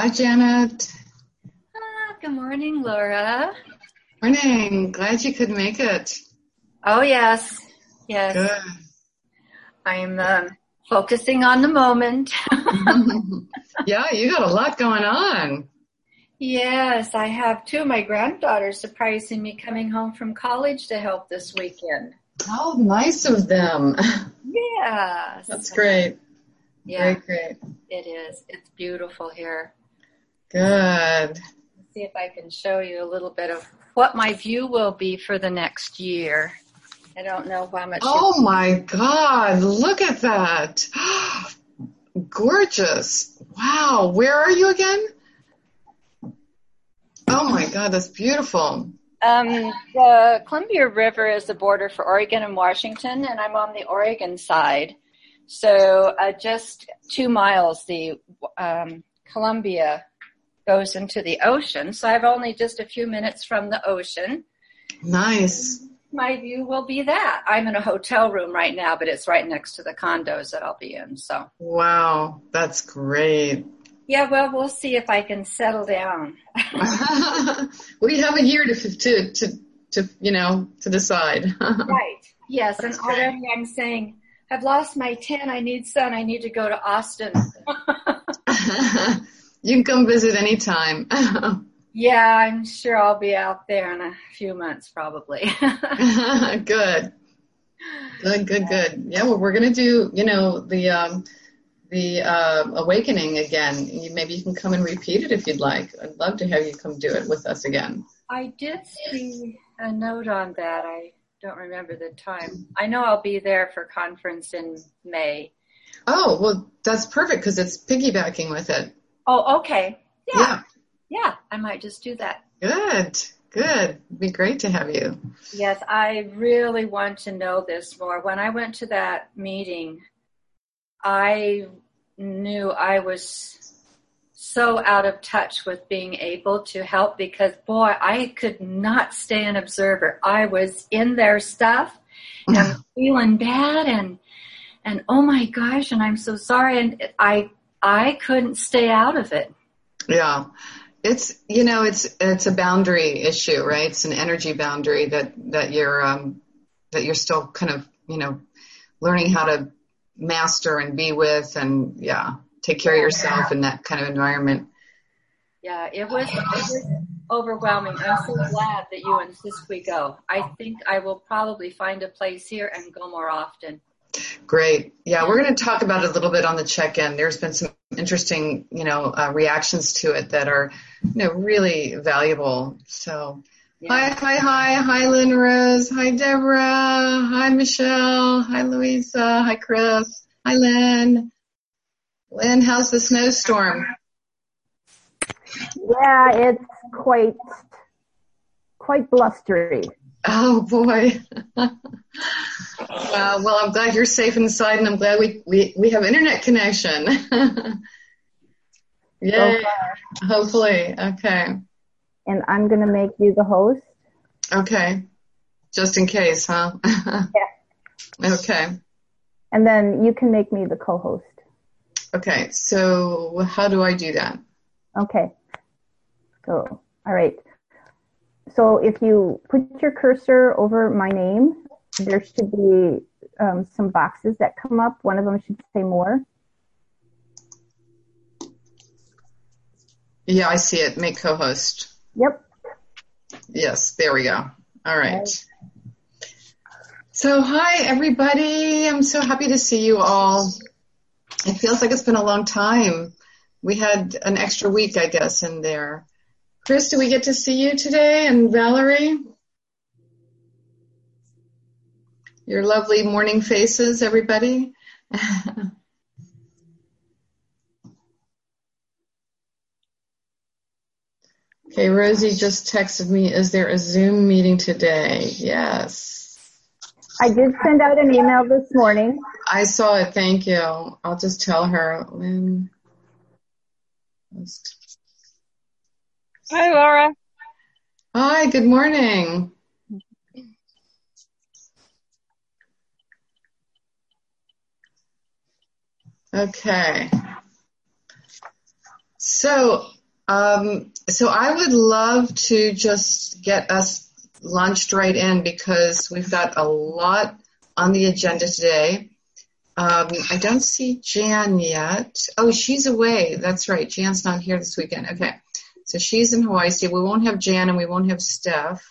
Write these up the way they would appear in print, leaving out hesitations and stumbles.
Hi, Janet. Good morning, Laura. Morning. Glad you could make it. Oh, yes. Yes. Good. I'm focusing on the moment. Yeah, you got a lot going on. Yes, I have two of my granddaughters surprising me coming home from college to help this weekend. How nice of them. Yes. That's great. Yeah, Great. it is. It's beautiful here. Good. Let's see if I can show you a little bit of what my view will be for the next year. I don't know how much. Oh my God, look at that. Gorgeous. Wow. Where are you again? Oh my God, that's beautiful. The Columbia River is the border for Oregon and Washington, and I'm on the Oregon side. So just 2 miles, the Columbia goes into the ocean. So I've only just a few minutes from the ocean. Nice. My view will be that. I'm in a hotel room right now, but it's right next to the condos that I'll be in. So Wow, that's great. yeah, well, we'll see if I can settle down. We have a year to decide. Right. Yes, and That's already great. I'm saying, I've lost my 10. I need sun. I need to go to Austin. You can come visit anytime. Yeah, I'm sure I'll be out there in a few months probably. Good. Yeah, well, we're gonna do, the awakening again. Maybe you can come and repeat it if you'd like. I'd love to have you come do it with us again. I did see a note on that. I don't remember the time. I know I'll be there for conference in May. Oh, well, that's perfect because it's piggybacking with it. Oh, okay. Yeah. Yeah, I might just do that. Good. It'd be great to have you. Yes, I really want to know this more. When I went to that meeting, I knew I was so out of touch with being able to help because, boy, I could not stay an observer. I was in their stuff and feeling bad and oh my gosh, and I'm so sorry. And I couldn't stay out of it. Yeah. It's a boundary issue, right? It's an energy boundary that you're still kind of, learning how to master and be with and take care of yourself in that kind of environment. Yeah, it was overwhelming. I'm so glad that you insist we go. I think I will probably find a place here and go more often. Great. Yeah, we're going to talk about it a little bit on the check-in. There's been some interesting, reactions to it that are, really valuable. So, Yeah. Hi, Lynn Rose. Hi, Deborah. Hi, Michelle. Hi, Louisa. Hi, Chris. Hi, Lynn. Lynn, how's the snowstorm? Yeah, it's quite blustery. Oh boy. Well, I'm glad you're safe inside, and I'm glad we have internet connection. Yay. Hopefully. Okay. And I'm going to make you the host. Okay. Just in case, huh? Yeah. Okay. And then you can make me the co-host. Okay. So how do I do that? Okay. So, all right. So if you put your cursor over my name, there should be some boxes that come up. One of them should say more. Yeah, I see it. Make co-host. Yep. Yes, there we go. All right. So hi, everybody. I'm so happy to see you all. It feels like it's been a long time. We had an extra week, I guess, in there. Chris, do we get to see you today? And Valerie? Your lovely morning faces, everybody. Okay, Rosie just texted me, is there a Zoom meeting today? Yes. I did send out an email this morning. I saw it, thank you. I'll just tell her. Lynn. Hi, Laura. Hi, good morning. Okay. So I would love to just get us launched right in because we've got a lot on the agenda today. I don't see Jan yet. Oh, she's away. That's right. Jan's not here this weekend. Okay. So she's in Hawaii. So we won't have Jan and we won't have Steph.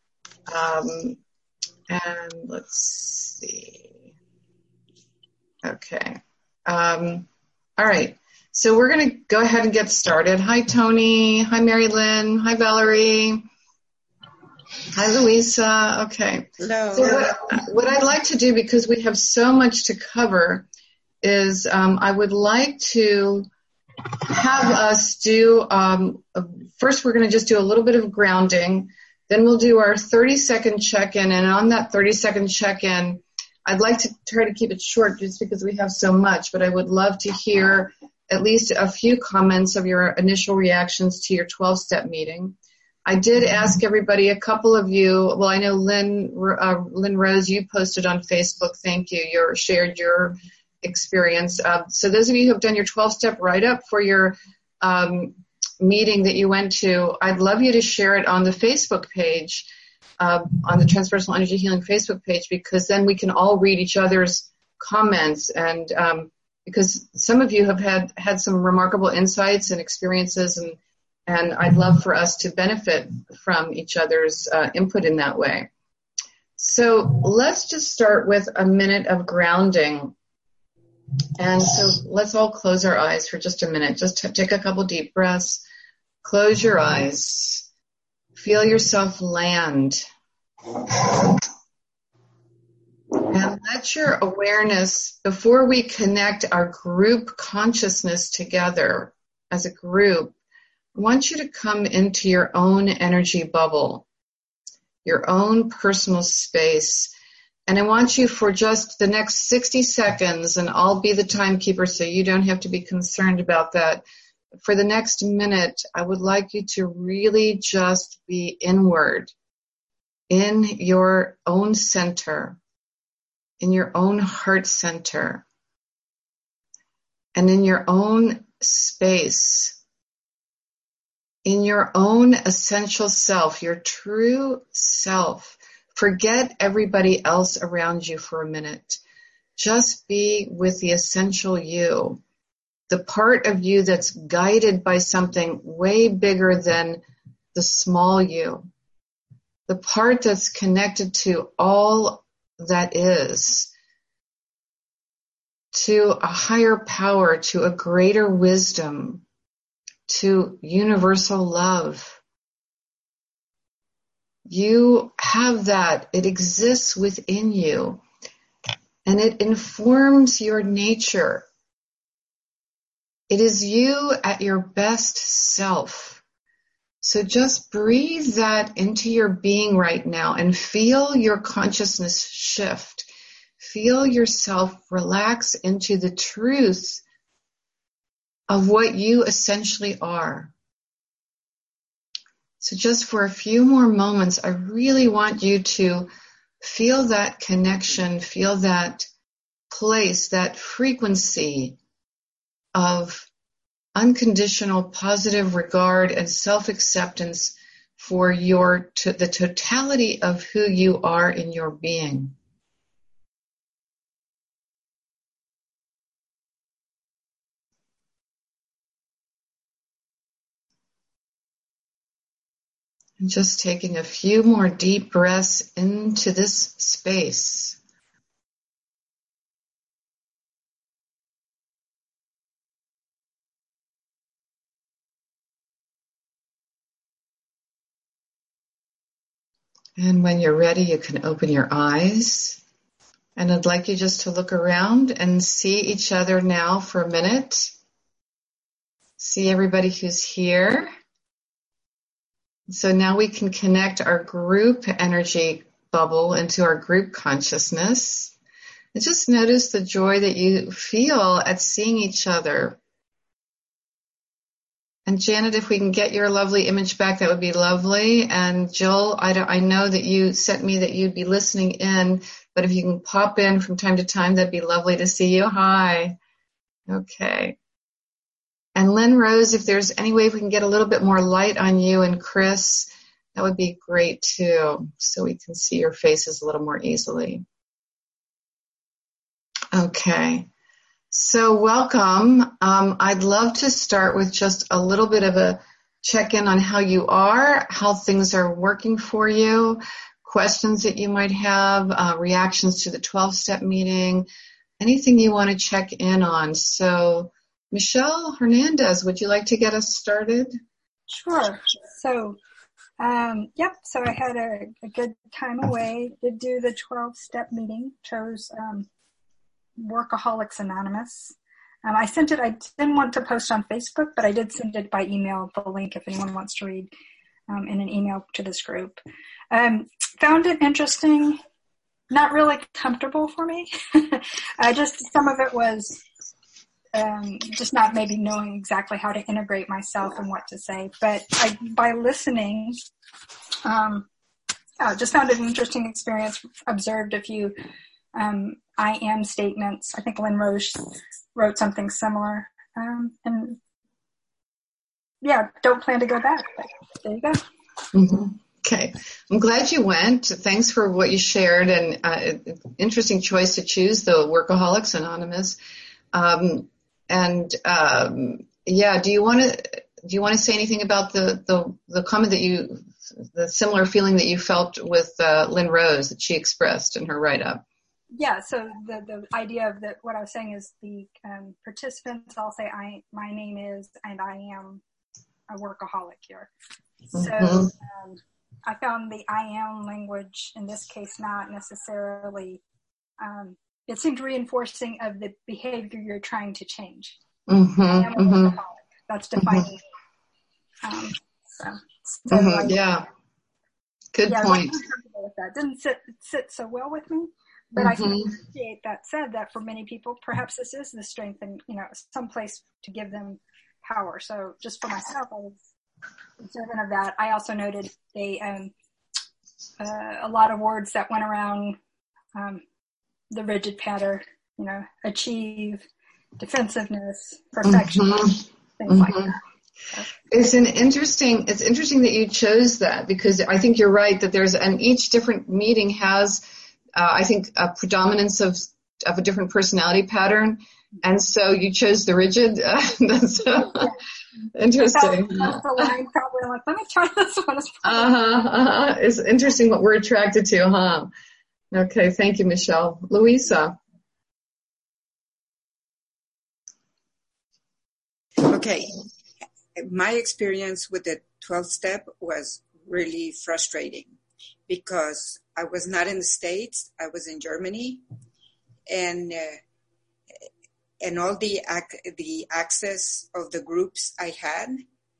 And let's see. Okay. All right. So we're going to go ahead and get started. Hi, Tony. Hi, Mary Lynn. Hi, Valerie. Hi, Louisa. Okay. Hello. So what I'd like to do, because we have so much to cover, is I would like to have us do, first we're going to just do a little bit of grounding. Then we'll do our 30-second check-in. And on that 30-second check-in, I'd like to try to keep it short just because we have so much, but I would love to hear at least a few comments of your initial reactions to your 12-step meeting. I did ask everybody, a couple of you, well, I know Lynn Rose, you posted on Facebook, thank you, you shared your experience. So those of you who have done your 12-step write-up for your meeting that you went to, I'd love you to share it on the Facebook page, on the Transpersonal Energy Healing Facebook page, because then we can all read each other's comments, and because some of you have had some remarkable insights and experiences, and I'd love for us to benefit from each other's input in that way. So let's just start with a minute of grounding. And so let's all close our eyes for just a minute. Just take a couple deep breaths. Close your eyes. Feel yourself land. And let your awareness, before we connect our group consciousness together as a group, I want you to come into your own energy bubble, your own personal space. And I want you for just the next 60 seconds, and I'll be the timekeeper so you don't have to be concerned about that. For the next minute, I would like you to really just be inward, in your own center, in your own heart center, and in your own space, in your own essential self, your true self. Forget everybody else around you for a minute. Just be with the essential you, the part of you that's guided by something way bigger than the small you, the part that's connected to all that is, to a higher power, to a greater wisdom, to universal love. You have that. It exists within you, and it informs your nature. It is you at your best self. So just breathe that into your being right now and feel your consciousness shift. Feel yourself relax into the truth of what you essentially are. So just for a few more moments, I really want you to feel that connection, feel that place, that frequency of unconditional positive regard and self-acceptance for the totality of who you are in your being. And just taking a few more deep breaths into this space. And when you're ready, you can open your eyes. And I'd like you just to look around and see each other now for a minute. See everybody who's here. So now we can connect our group energy bubble into our group consciousness. And just notice the joy that you feel at seeing each other. And Janet, if we can get your lovely image back, that would be lovely. And Jill, I know that you sent me that you'd be listening in, but if you can pop in from time to time, that'd be lovely to see you. Hi. Okay. And Lynn Rose, if there's any way we can get a little bit more light on you and Chris, that would be great too, so we can see your faces a little more easily. Okay, so welcome. I'd love to start with just a little bit of a check-in on how you are, how things are working for you, questions that you might have, reactions to the 12-step meeting, anything you want to check in on. So, Michelle Hernandez, would you like to get us started? Sure. So, so I had a good time away, did do the 12-step meeting, chose Workaholics Anonymous. I sent it, I didn't want to post on Facebook, but I did send it by email, the link if anyone wants to read in an email to this group. Found it interesting, not really comfortable for me. Just some of it was just not maybe knowing exactly how to integrate myself and what to say. But by listening, just found it an interesting experience, observed a few I am statements. I think Lynn Rose wrote something similar. And yeah, don't plan to go back, but there you go. Mm-hmm. Okay. I'm glad you went. Thanks for what you shared, and interesting choice to choose the Workaholics Anonymous. Do you want to say anything about the comment that the similar feeling that you felt with Lynn Rose that she expressed in her write-up? Yeah, so the idea of what I was saying is the participants all say, my name is, and I am a workaholic here. So I found the I am language in this case not necessarily, it seemed reinforcing of the behavior you're trying to change. I am a workaholic. That's defining. Yeah. Good point. I was comfortable with that. Didn't sit so well with me. But I can appreciate that said, that for many people, perhaps this is the strength and, some place to give them power. So just for myself, I was observant of that. I also noted a lot of words that went around the rigid pattern, achieve, defensiveness, perfection, things like that. So. It's interesting that you chose that, because I think you're right that and each different meeting has I think a predominance of a different personality pattern, and so you chose the rigid. That's interesting. That's the line probably. Like, let me try this one. It's interesting what we're attracted to, huh? Okay, thank you, Michelle. Louisa. Okay, my experience with the 12-step was really frustrating, because I was not in the States. I was in Germany, and all the access of the groups I had.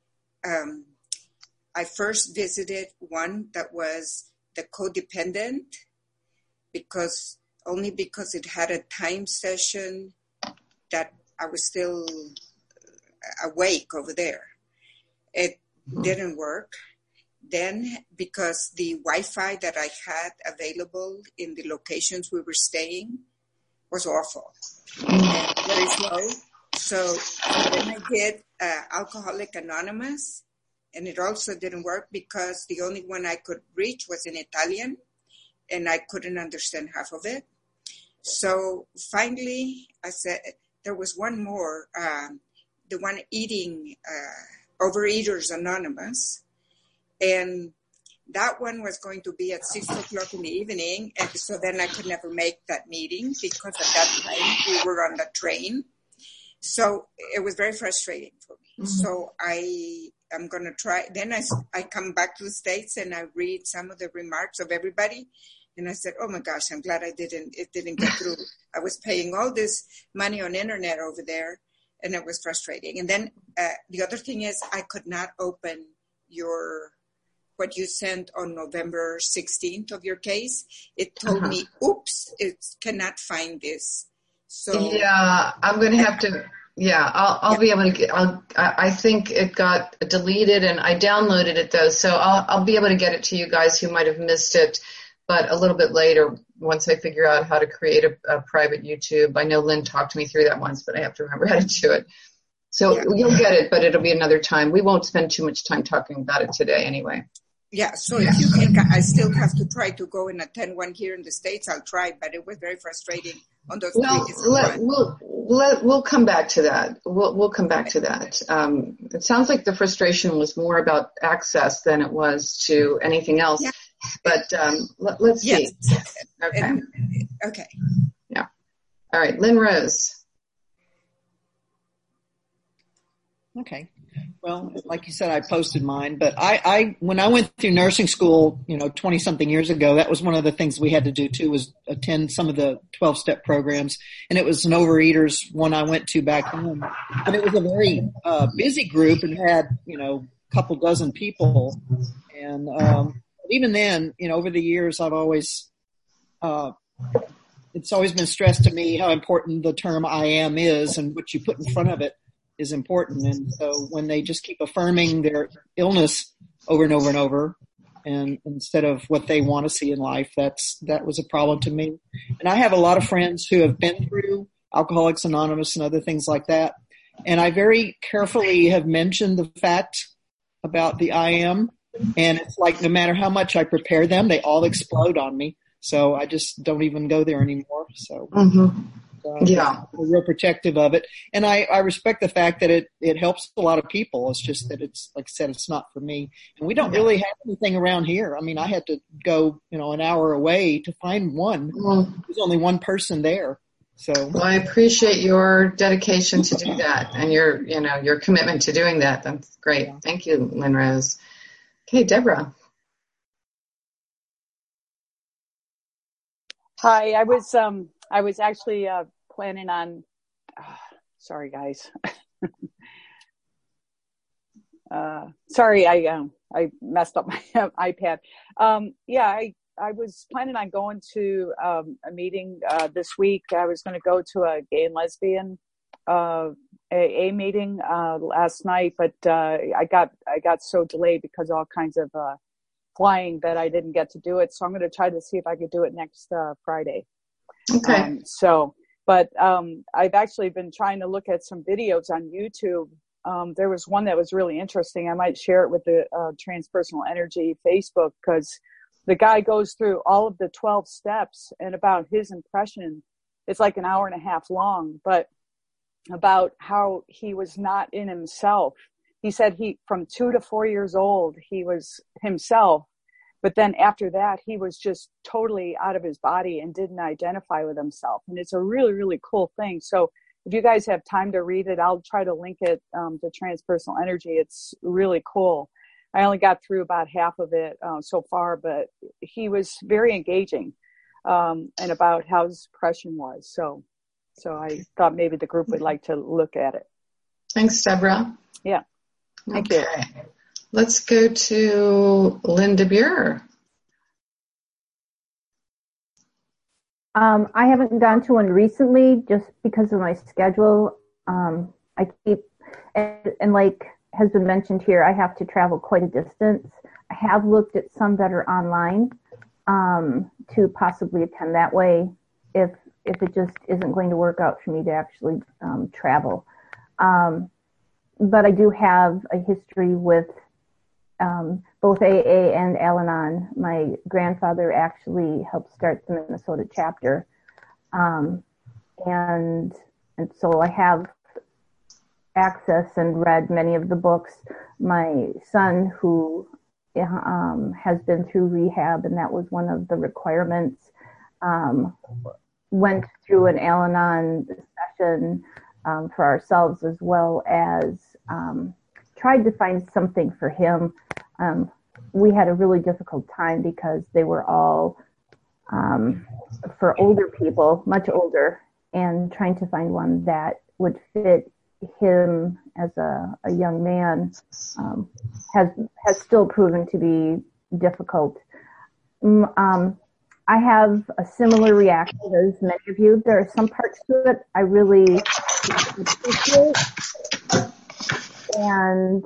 I first visited one that was the codependent, because it had a time session that I was still awake over there. It didn't work. Then, because the Wi-Fi that I had available in the locations we were staying was awful and very slow. So then I did Alcoholic Anonymous, and it also didn't work because the only one I could reach was in Italian, and I couldn't understand half of it. So finally, I said there was one more, the one eating Overeaters Anonymous. And that one was going to be at 6:00 in the evening. And so then I could never make that meeting, because at that time we were on the train. So it was very frustrating for me. So I'm going to try. Then I come back to the States and I read some of the remarks of everybody. And I said, oh my gosh, I'm glad it didn't get through. I was paying all this money on internet over there, and it was frustrating. And then the other thing is I could not open what you sent on November 16th of your case. It told me, oops, it cannot find this. So yeah, I'm going to have to, I'll be able to I think it got deleted, and I downloaded it though. So I'll be able to get it to you guys who might have missed it, but a little bit later, once I figure out how to create a private YouTube. I know Lynn talked to me through that once, but I have to remember how to do it. So you'll get it, but it'll be another time. We won't spend too much time talking about it today anyway. Yeah, so if you can, I still have to try to go and attend one here in the States. I'll try, but it was very frustrating on those 3 different ones. We'll come back to that. We'll come back to that. It sounds like the frustration was more about access than it was to anything else. Yeah. But let's see. Yes. Okay. Okay. Yeah. All right, Lynn Rose. Okay. Well, like you said, I posted mine, but I when I went through nursing school, 20 something years ago, that was one of the things we had to do too, was attend some of the 12-step programs. And it was an overeaters one I went to back home. And it was a very busy group and had, a couple dozen people. And even then, over the years, I've always, it's always been stressed to me how important the term I am is, and what you put in front of it is important. And so when they just keep affirming their illness over and over and over, and instead of what they want to see in life, that was a problem to me. And I have a lot of friends who have been through Alcoholics Anonymous and other things like that. And I very carefully have mentioned the fact about the I am. And it's like, no matter how much I prepare them, they all explode on me. So I just don't even go there anymore. So, I'm real protective of it. And I respect the fact that it helps a lot of people. It's just that it's, like I said, it's not for me. And we don't really have anything around here. I mean, I had to go, an hour away to find one. There's only one person there. So. Well, I appreciate your dedication to do that and your commitment to doing that. That's great. Yeah. Thank you, Lynn Rose. Okay, Deborah. Hi, I was actually planning on. Sorry, guys. Sorry, I messed up my iPad. I was planning on going to a meeting this week. I was going to go to a gay and lesbian AA meeting last night, but I got so delayed because of all kinds of flying that I didn't get to do it. So I'm going to try to see if I could do it next Friday. Okay. But I've actually been trying to look at some videos on YouTube. There was one that was really interesting. I might share it with the Transpersonal Energy Facebook, because the guy goes through all of the 12 steps, and about his impression, it's like an hour and a half long, but about how he was not in himself. He said from 2 to 4 years old, he was himself. But then after that, he was just totally out of his body and didn't identify with himself. And it's a really, really cool thing. So if you guys have time to read it, I'll try to link it to Transpersonal Energy. It's really cool. I only got through about half of it so far, but he was very engaging and about how his depression was. So I thought maybe the group would like to look at it. Thanks, Deborah. Yeah. Thank you. Let's go to Linda Buer. I haven't gone to one recently just because of my schedule. I keep, and like has been mentioned here, I have to travel quite a distance. I have looked at some that are online to possibly attend that way if it just isn't going to work out for me to actually travel. But I do have a history with both AA and Al-Anon. My grandfather actually helped start the Minnesota chapter. And so I have access and read many of the books. My son, who has been through rehab, and that was one of the requirements, went through an Al-Anon session for ourselves, as well as tried to find something for him. We had a really difficult time because they were all for older people, much older, and trying to find one that would fit him as a young man has still proven to be difficult. I have a similar reaction as many of you. There are some parts to it I really appreciate, and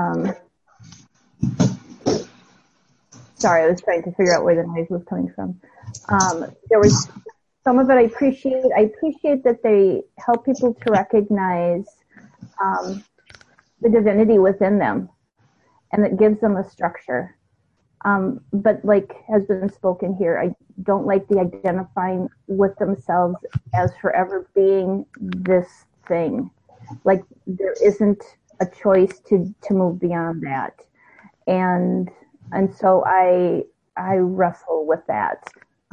sorry, I was trying to figure out where the noise was coming from. There was some of it I appreciate. I appreciate that they help people to recognize the divinity within them, and it gives them a structure. But like has been spoken here, I don't like the identifying with themselves as forever being this thing. Like there isn't a choice to move beyond that. And so I wrestle with that.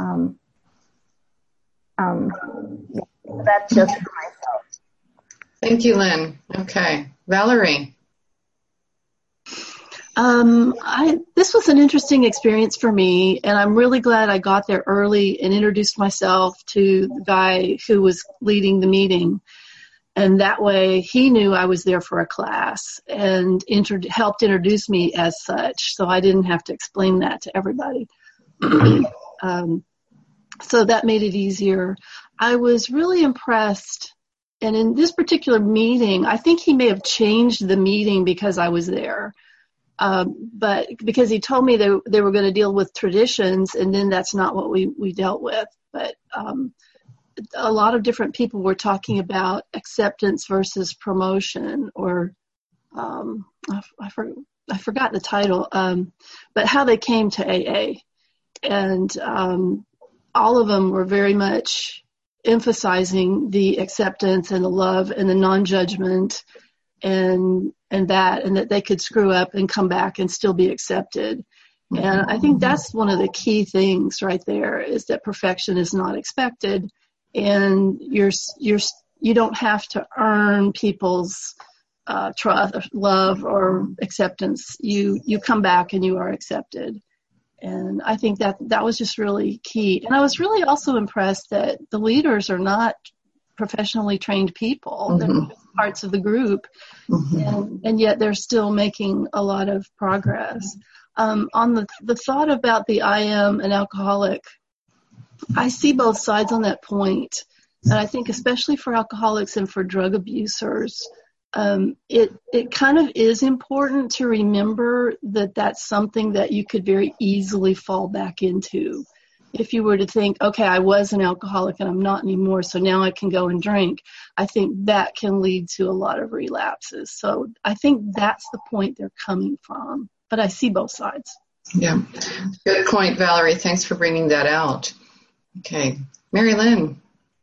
That's just for myself. Thank you, Lynn. Okay. Valerie. This was an interesting experience for me, and I'm really glad I got there early and introduced myself to the guy who was leading the meeting. And that way he knew I was there for a class and helped introduce me as such, so I didn't have to explain that to everybody. So that made it easier. I was really impressed. And in this particular meeting, I think he may have changed the meeting because I was there. But because he told me they were going to deal with traditions, and then that's not what we dealt with. But a lot of different people were talking about acceptance versus promotion, or I forgot the title, but how they came to AA. And all of them were very much emphasizing the acceptance and the love and the non-judgment and that they could screw up and come back and still be accepted. And I think that's one of the key things right there, is that perfection is not expected, and you don't have to earn people's trust, or love, or acceptance. You come back and you are accepted. And I think that was just really key. And I was really also impressed that the leaders are not professionally trained people. They're parts of the group, and yet they're still making a lot of progress. On the thought about the I am an alcoholic, I see both sides on that point. And I think especially for alcoholics and for drug abusers, it kind of is important to remember that that's something that you could very easily fall back into. If you were to think, okay, I was an alcoholic and I'm not anymore, so now I can go and drink, I think that can lead to a lot of relapses. So I think that's the point they're coming from. But I see both sides. Yeah. Good point, Valerie. Thanks for bringing that out. Okay. Mary Lynn.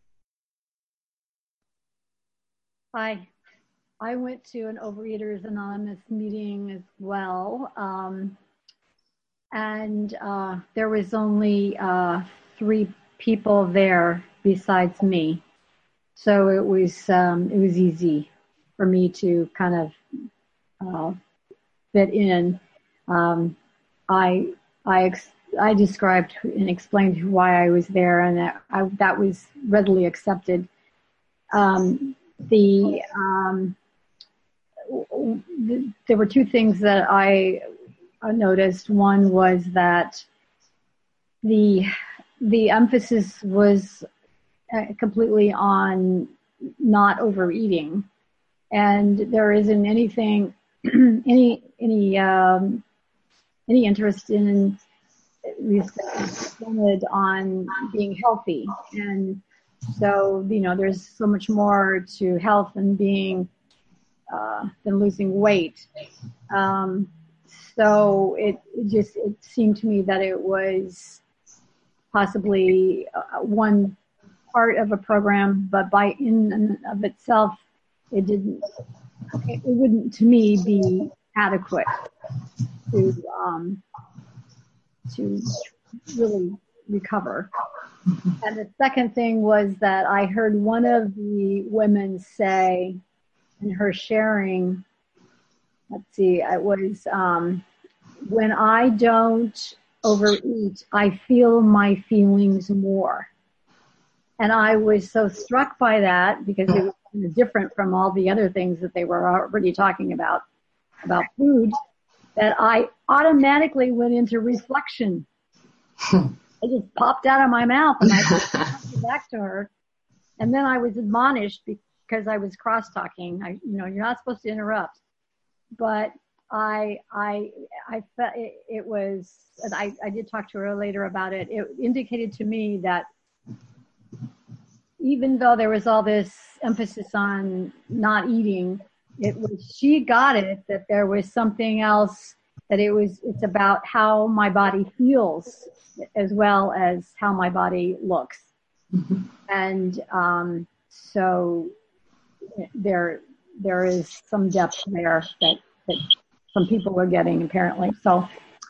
Hi. I went to an Overeaters Anonymous meeting as well. And there was only 3 people there besides me. So it was easy for me to kind of fit in. I described and explained why I was there, and that was readily accepted. There were 2 things that I noticed. One was that the emphasis was completely on not overeating, and there isn't anything any interest in on being healthy. And so there's so much more to health than being than losing weight. So it seemed to me that it was possibly one part of a program, but by in and of itself, it wouldn't to me be adequate to really recover. And the second thing was that I heard one of the women say in her sharing, it was, when I don't overeat, I feel my feelings more. And I was so struck by that, because it was kind of different from all the other things that they were already talking about food, that I automatically went into reflection. It just popped out of my mouth, and I went back to her. And then I was admonished because I was cross-talking. You're not supposed to interrupt. But I felt it was, and I did talk to her later about it. It indicated to me that even though there was all this emphasis on not eating, she got it, that there was something else, that it's about how my body feels as well as how my body looks. Mm-hmm. And so there is some depth there that some people are getting, apparently. So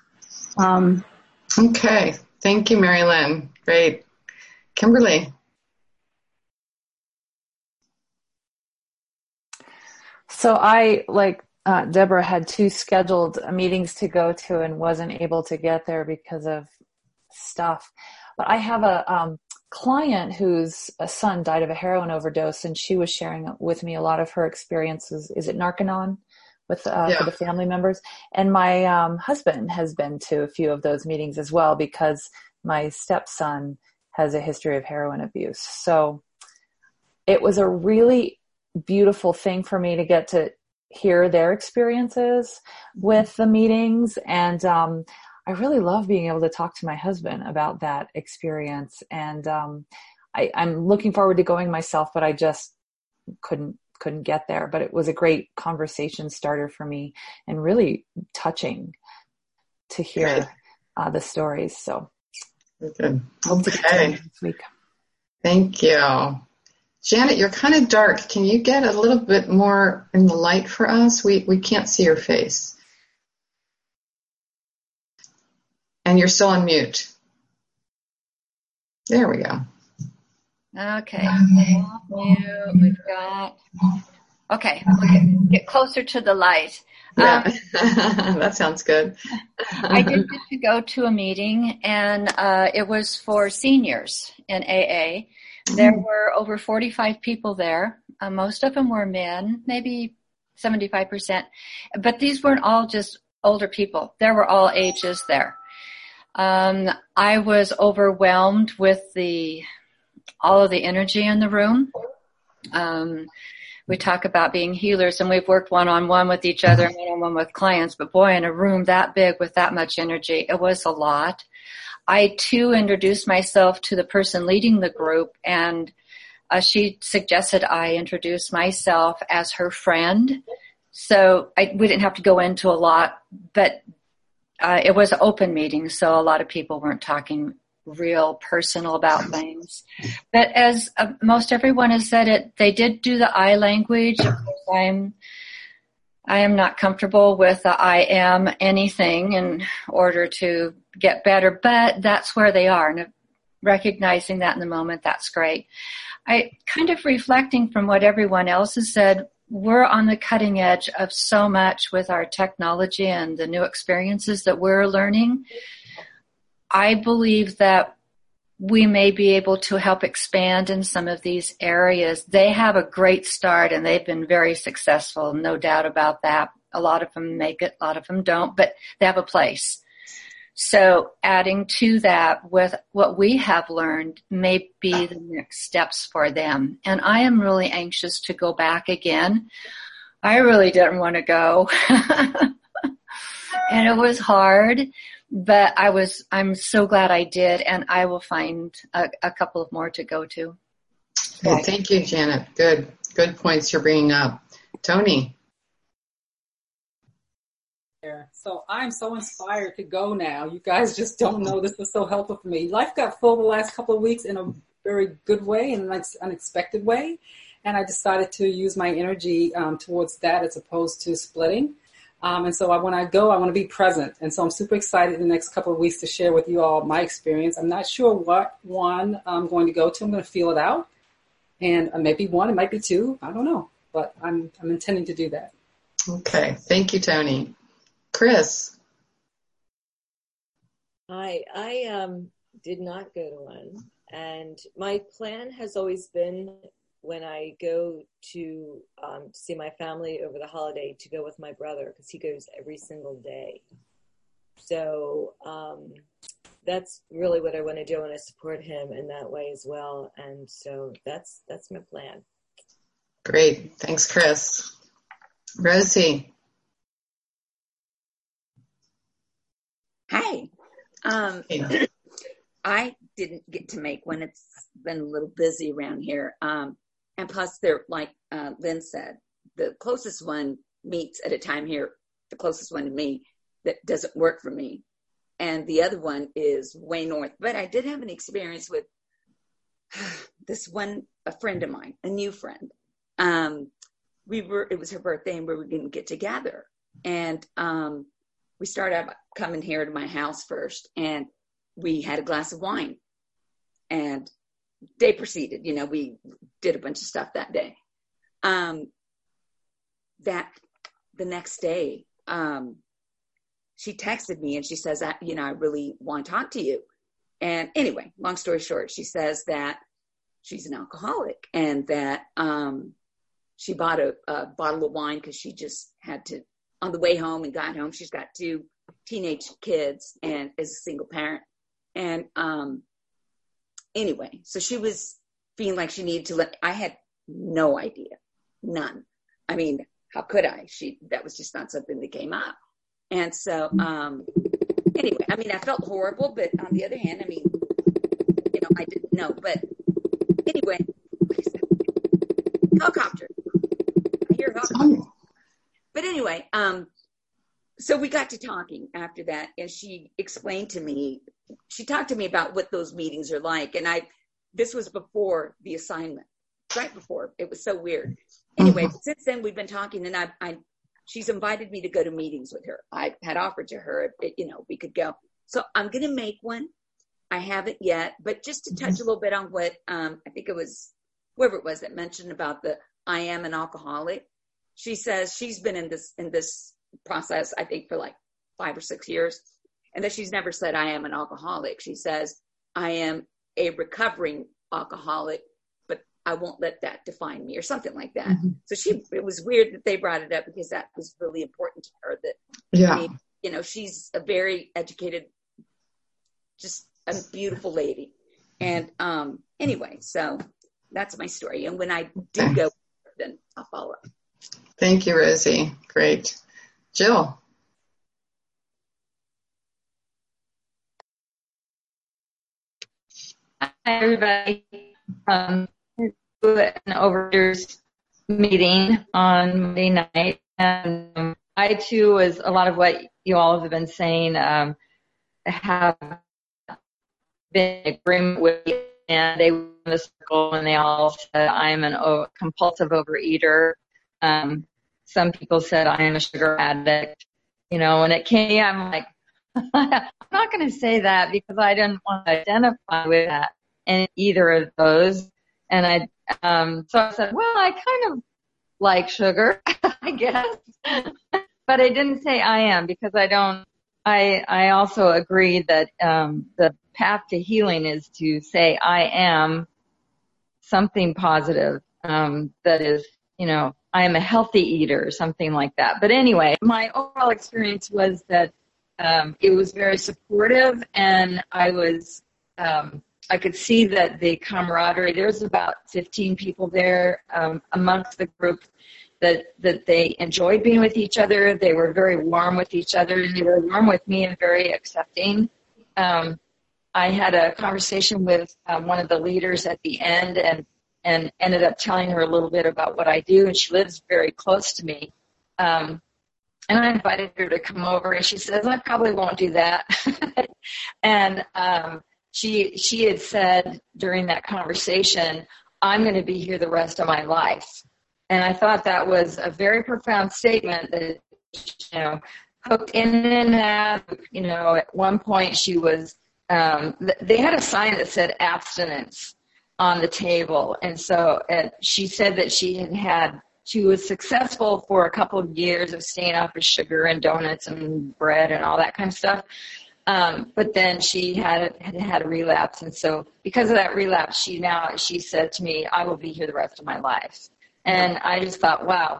okay, thank you, Mary Lynn. Great. Kimberly. So I, like Deborah, had 2 scheduled meetings to go to and wasn't able to get there because of stuff. But I have a client whose son died of a heroin overdose, and she was sharing with me a lot of her experiences. Is it Narconon with for the family members? And my husband has been to a few of those meetings as well, because my stepson has a history of heroin abuse. So it was a really beautiful thing for me to get to hear their experiences with the meetings. And I really love being able to talk to my husband about that experience. And I'm looking forward to going myself, but I just couldn't get there. But it was a great conversation starter for me and really touching to hear the stories. So good. Okay. Next week. Thank you. Janet, you're kind of dark. Can you get a little bit more in the light for us? We can't see your face. And you're still on mute. There we go. Okay. We've got. Okay. Get closer to the light. Yeah, that sounds good. I did get to go to a meeting, and it was for seniors in AA. There were over 45 people there. Most of them were men, maybe 75%. But these weren't all just older people. There were all ages there. I was overwhelmed with all of the energy in the room. We talk about being healers, and we've worked one-on-one with each other, one-on-one with clients. But boy, in a room that big with that much energy, it was a lot. I, too, introduced myself to the person leading the group, and she suggested I introduce myself as her friend. So we didn't have to go into a lot, but it was an open meeting, so a lot of people weren't talking real personal about things. But as most everyone has said it, they did do the I language. Of course, I am not comfortable with the I am anything in order to get better, but that's where they are. And recognizing that in the moment, that's great. I kind of reflecting from what everyone else has said, we're on the cutting edge of so much with our technology and the new experiences that we're learning. I believe that we may be able to help expand in some of these areas. They have a great start, and they've been very successful, no doubt about that. A lot of them make it, a lot of them don't, but they have a place. So adding to that with what we have learned may be the next steps for them. And I am really anxious to go back again. I really didn't want to go. And it was hard, but I'm so glad I did, and I will find a couple of more to go to. Well, thank you, Janet. Good points you're bringing up. Tony. So I'm so inspired to go now. You guys just don't know. This was so helpful for me. Life got full the last couple of weeks in a very good way, in an unexpected way. And I decided to use my energy towards that as opposed to splitting. And so when I go, I want to be present. And so I'm super excited in the next couple of weeks to share with you all my experience. I'm not sure what one I'm going to go to. I'm going to feel it out. And maybe one, it might be two. I don't know. But I'm intending to do that. Okay. Thank you, Tony. Chris. Hi. I did not go to one. And my plan has always been, when I go to see my family over the holiday, to go with my brother, because he goes every single day. So that's really what I want to do. I want to support him in that way as well. And so that's my plan. Great. Thanks, Chris. Rosie. Hi. I didn't get to make one. It's been a little busy around here. And plus, they're, like Lynn said, the closest one meets at a time here, the closest one to me that doesn't work for me. And the other one is way north. But I did have an experience with this one, a friend of mine, a new friend. It was her birthday and we were going to get together. And we started out coming here to my house first, and we had a glass of wine. And day proceeded, we did a bunch of stuff that day. That the next day, she texted me and she says, I really want to talk to you. And anyway, long story short, she says that she's an alcoholic and that she bought a bottle of wine because she just had to, on the way home and got home. She's got 2 teenage kids and is a single parent. And anyway, so she was feeling like she needed to I had no idea, none. I mean, how could I? That was just not something that came up. And so, anyway, I mean, I felt horrible, but on the other hand, I mean, I didn't know. But anyway, helicopter. I hear helicopter. But anyway, so we got to talking after that, and she explained to me, she talked to me about what those meetings are like. And this was before the assignment, right before. It was so weird. Anyway, since then we've been talking, and she's invited me to go to meetings with her. I had offered to her, we could go. So I'm going to make one. I haven't yet, but just to touch a little bit on what, I think it was whoever it was that mentioned about the, I am an alcoholic. She says she's been in this process, I think, for like 5 or 6 years, and that she's never said I am an alcoholic. She says I am a recovering alcoholic, but I won't let that define me, or something like that. Mm-hmm. So it was weird that they brought it up, because that was really important to her. That, yeah, she's a very educated, just a beautiful lady. And anyway, so that's my story. And when I do go, then I'll follow up. Thank you, Rosie. Great. Jill. Hi, everybody. An Overeaters meeting on Monday night. And I, too, was a lot of what you all have been saying, have been in agreement with, and they were in the circle and they all said, I'm a compulsive overeater. Some people said I am a sugar addict. When it came, I'm like, I'm not going to say that, because I didn't want to identify with that in either of those. And so I said, well, I kind of like sugar, I guess. But I didn't say I am, because I also agreed that the path to healing is to say I am something positive, that is, I am a healthy eater, something like that. But anyway, my overall experience was that it was very supportive, and I could see that the camaraderie, there's about 15 people there amongst the group, that they enjoyed being with each other. They were very warm with each other, and they were warm with me and very accepting. I had a conversation with one of the leaders at the end, and ended up telling her a little bit about what I do, and she lives very close to me. And I invited her to come over, and she says, I probably won't do that. And she had said during that conversation, I'm going to be here the rest of my life. And I thought that was a very profound statement that, hooked in and out. At one point she was, they had a sign that said abstinence on the table. And so she said that she was successful for a couple of years of staying off of sugar and donuts and bread and all that kind of stuff. But then she had a relapse. And so because of that relapse, she said to me, I will be here the rest of my life. And I just thought, wow,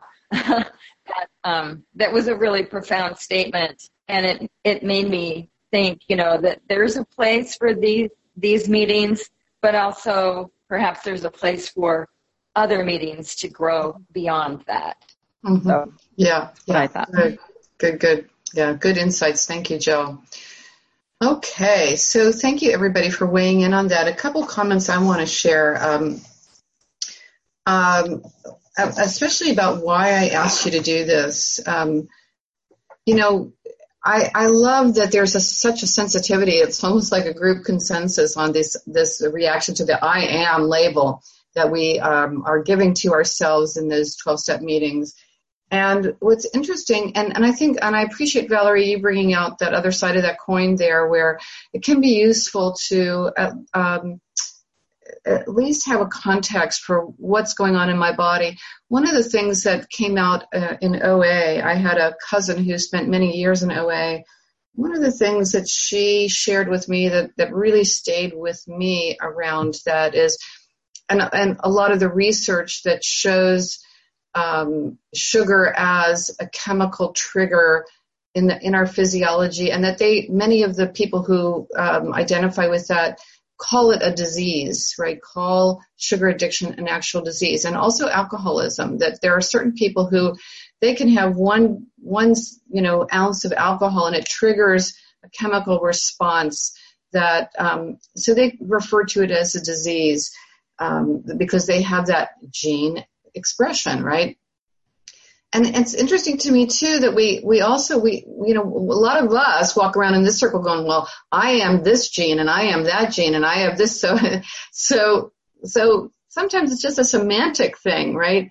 that was a really profound statement. And it made me think, that there's a place for these meetings, but also perhaps there's a place for other meetings to grow beyond that. Mm-hmm. So yeah, I thought. Good. Yeah, good insights. Thank you, Jill. Okay, so thank you, everybody, for weighing in on that. A couple comments I want to share. especially about why I asked you to do this. I love that there's such a sensitivity. It's almost like a group consensus on this reaction to the I am label that we are giving to ourselves in those 12-step meetings. And what's interesting, and I appreciate, Valerie, you bringing out that other side of that coin there, where it can be useful to at least have a context for what's going on in my body. One of the things that came out in OA, I had a cousin who spent many years in OA. One of the things that she shared with me that really stayed with me around that is, and a lot of the research that shows sugar as a chemical trigger in our physiology, and that many of the people who identify with that call it a disease, right? Call sugar addiction an actual disease. And also alcoholism, that there are certain people who they can have one ounce of alcohol and it triggers a chemical response that, so they refer to it as a disease because they have that gene expression, right? And it's interesting to me too that we also a lot of us walk around in this circle going, well, I am this gene and I am that gene and I have this. So sometimes it's just a semantic thing, right?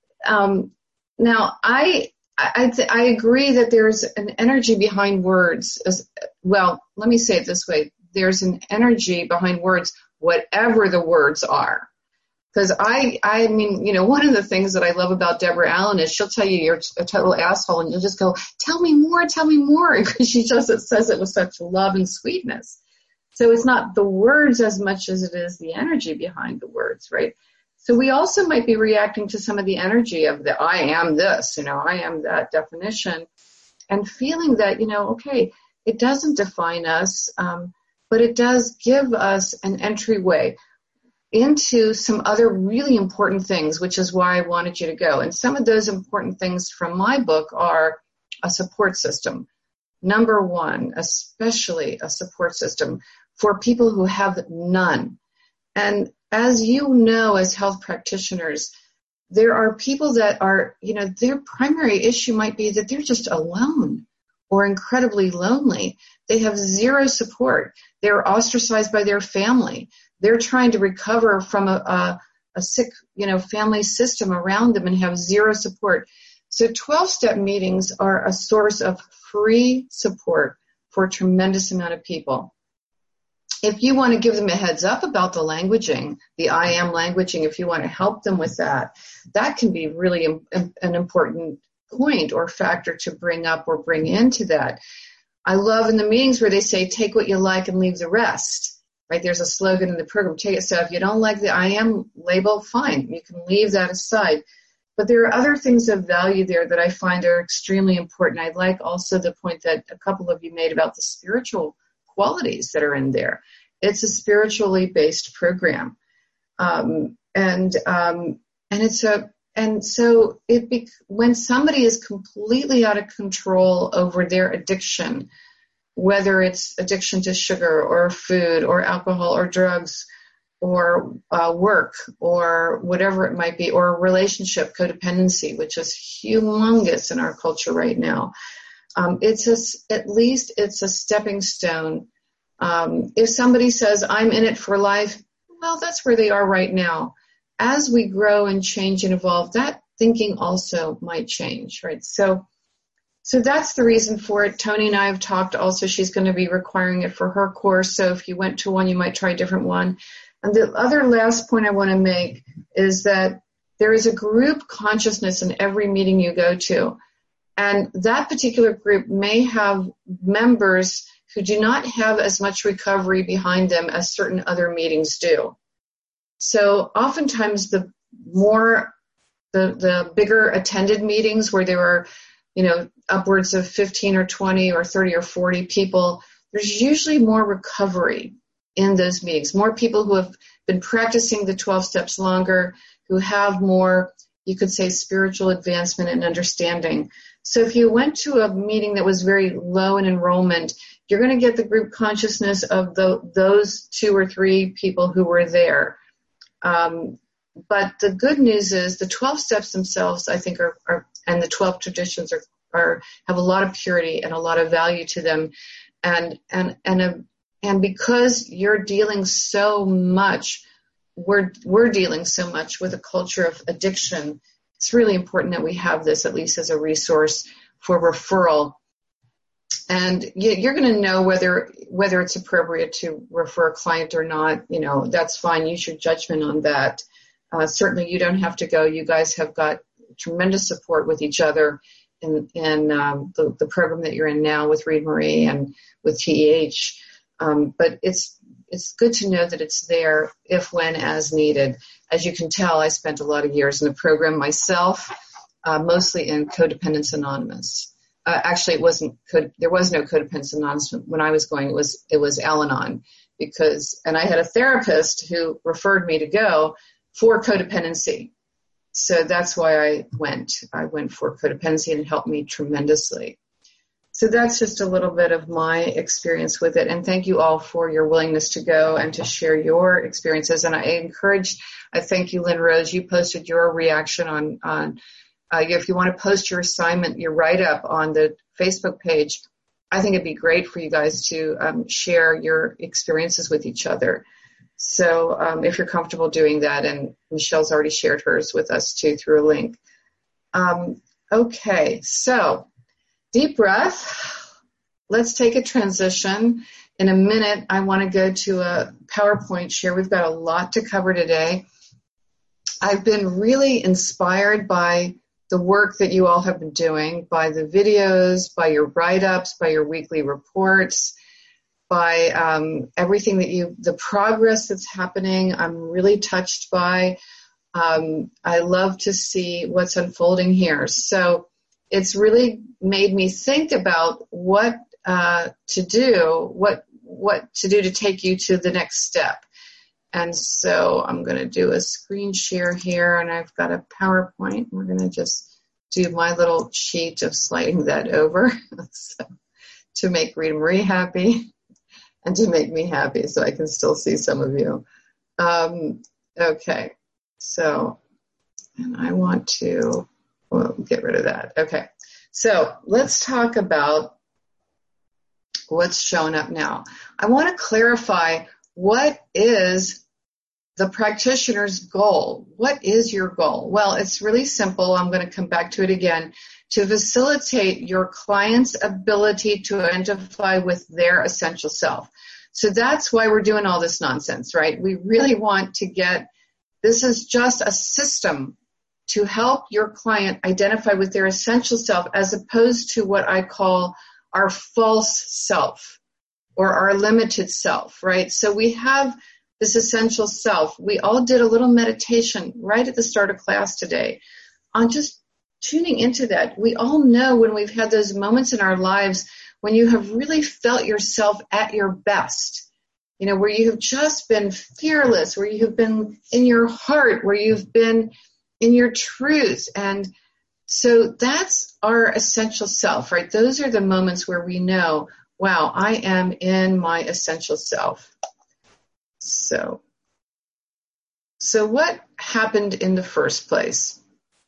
Now I agree that there's an energy behind words. Well, let me say it this way. There's an energy behind words, whatever the words are. Because I mean, one of the things that I love about Deborah Allen is she'll tell you you're a total asshole and you'll just go, tell me more, because she just says it with such love and sweetness. So it's not the words as much as it is the energy behind the words, right? So we also might be reacting to some of the energy of the I am this, I am that definition, and feeling that, okay, it doesn't define us, but it does give us an entryway into some other really important things, which is why I wanted you to go. And some of those important things from my book are a support system. Number one, especially a support system for people who have none. And as you know, as health practitioners, there are people that are, their primary issue might be that they're just alone or incredibly lonely. They have zero support. They're ostracized by their family. They're trying to recover from a sick, family system around them and have zero support. So 12-step meetings are a source of free support for a tremendous amount of people. If you want to give them a heads up about the languaging, the I am languaging, if you want to help them with that, that can be really an important point or factor to bring up or bring into that. I love in the meetings where they say, take what you like and leave the rest. Right, there's a slogan in the program, take it. So if you don't like the I am label, fine, you can leave that aside. But there are other things of value there that I find are extremely important. I like also the point that a couple of you made about the spiritual qualities that are in there. It's a spiritually based program. When somebody is completely out of control over their addiction, whether it's addiction to sugar or food or alcohol or drugs or work or whatever it might be, or relationship codependency, which is humongous in our culture right now. At least it's a stepping stone. If somebody says, I'm in it for life, well, that's where they are right now. As we grow and change and evolve, that thinking also might change, right? So that's the reason for it. Tony and I have talked also. She's going to be requiring it for her course. So if you went to one, you might try a different one. And the other last point I want to make is that there is a group consciousness in every meeting you go to. And that particular group may have members who do not have as much recovery behind them as certain other meetings do. So oftentimes the bigger attended meetings where there are upwards of 15 or 20 or 30 or 40 people, there's usually more recovery in those meetings, more people who have been practicing the 12 steps longer, who have more, you could say, spiritual advancement and understanding. So if you went to a meeting that was very low in enrollment, you're going to get the group consciousness of those 2 or 3 people who were there. but the good news is the 12 steps themselves, I think, are and the 12 traditions have a lot of purity and a lot of value to them, and because you're dealing so much, we're dealing so much with a culture of addiction. It's really important that we have this at least as a resource for referral. And you're going to know whether it's appropriate to refer a client or not. That's fine. Use your judgment on that. Certainly, you don't have to go. You guys have got tremendous support with each other in the program that you're in now with Read Marie and with TEH. But it's good to know that it's there if, when, as needed. As you can tell, I spent a lot of years in the program myself, mostly in Codependence Anonymous. Actually, there was no Codependence Anonymous when I was going. It was Al-Anon, and I had a therapist who referred me to go for codependency. So that's why I went. I went for codependency, and it helped me tremendously. So that's just a little bit of my experience with it. And thank you all for your willingness to go and to share your experiences. And I thank you, Lynn Rose. You posted your reaction on if you want to post your assignment, your write-up on the Facebook page. I think it'd be great for you guys to share your experiences with each other. So if you're comfortable doing that, and Michelle's already shared hers with us too through a link. Okay, so deep breath. Let's take a transition. In a minute, I want to go to a PowerPoint share. We've got a lot to cover today. I've been really inspired by the work that you all have been doing, by the videos, by your write-ups, by your weekly reports, by everything the progress that's happening. I'm really touched by. I love to see what's unfolding here. So it's really made me think about what to do to take you to the next step. And so I'm going to do a screen share here, and I've got a PowerPoint. We're going to just do my little sheet of sliding that over to make Rita Marie happy and to make me happy so I can still see some of you. Okay, so, and I want to get rid of that. Okay, so let's talk about what's showing up now. I want to clarify, what is the practitioner's goal? What is your goal? Well, it's really simple. I'm going to come back to it again. To facilitate your client's ability to identify with their essential self. So that's why we're doing all this nonsense, right? We really want to this is just a system to help your client identify with their essential self, as opposed to what I call our false self or our limited self, right? So we have this essential self. We all did a little meditation right at the start of class today on just tuning into that. We all know when we've had those moments in our lives when you have really felt yourself at your best, where you have just been fearless, where you have been in your heart, where you've been in your truth. And so that's our essential self, right? Those are the moments where we know, wow, I am in my essential self. So what happened in the first place?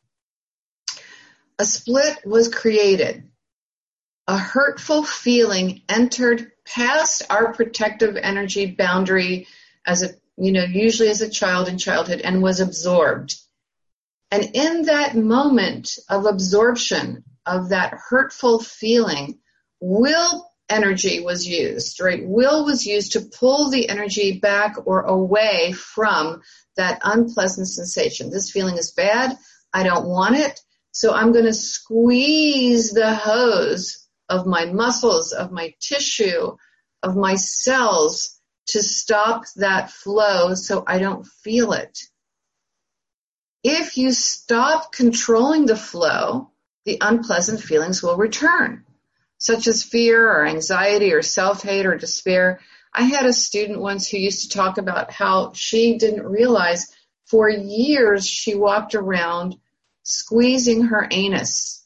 A split was created. A hurtful feeling entered past our protective energy boundary usually as a child in childhood, and was absorbed. And in that moment of absorption of that hurtful feeling, will energy was used, right? Will was used to pull the energy back or away from that unpleasant sensation. This feeling is bad. I don't want it. So I'm going to squeeze the hose of my muscles, of my tissue, of my cells to stop that flow so I don't feel it. If you stop controlling the flow, the unpleasant feelings will return, such as fear or anxiety or self-hate or despair. I had a student once who used to talk about how she didn't realize for years she walked around squeezing her anus.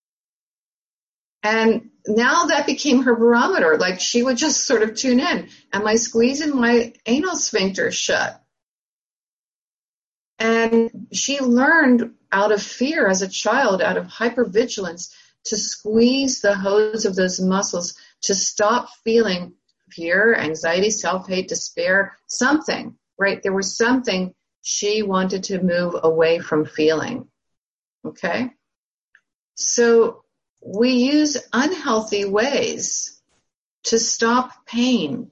And now that became her barometer. Like, she would just sort of tune in. Am I squeezing my anal sphincter shut? And she learned out of fear as a child, out of hypervigilance, to squeeze the hose of those muscles to stop feeling fear, anxiety, self-hate, despair, something, right? There was something she wanted to move away from feeling, okay? So we use unhealthy ways to stop pain.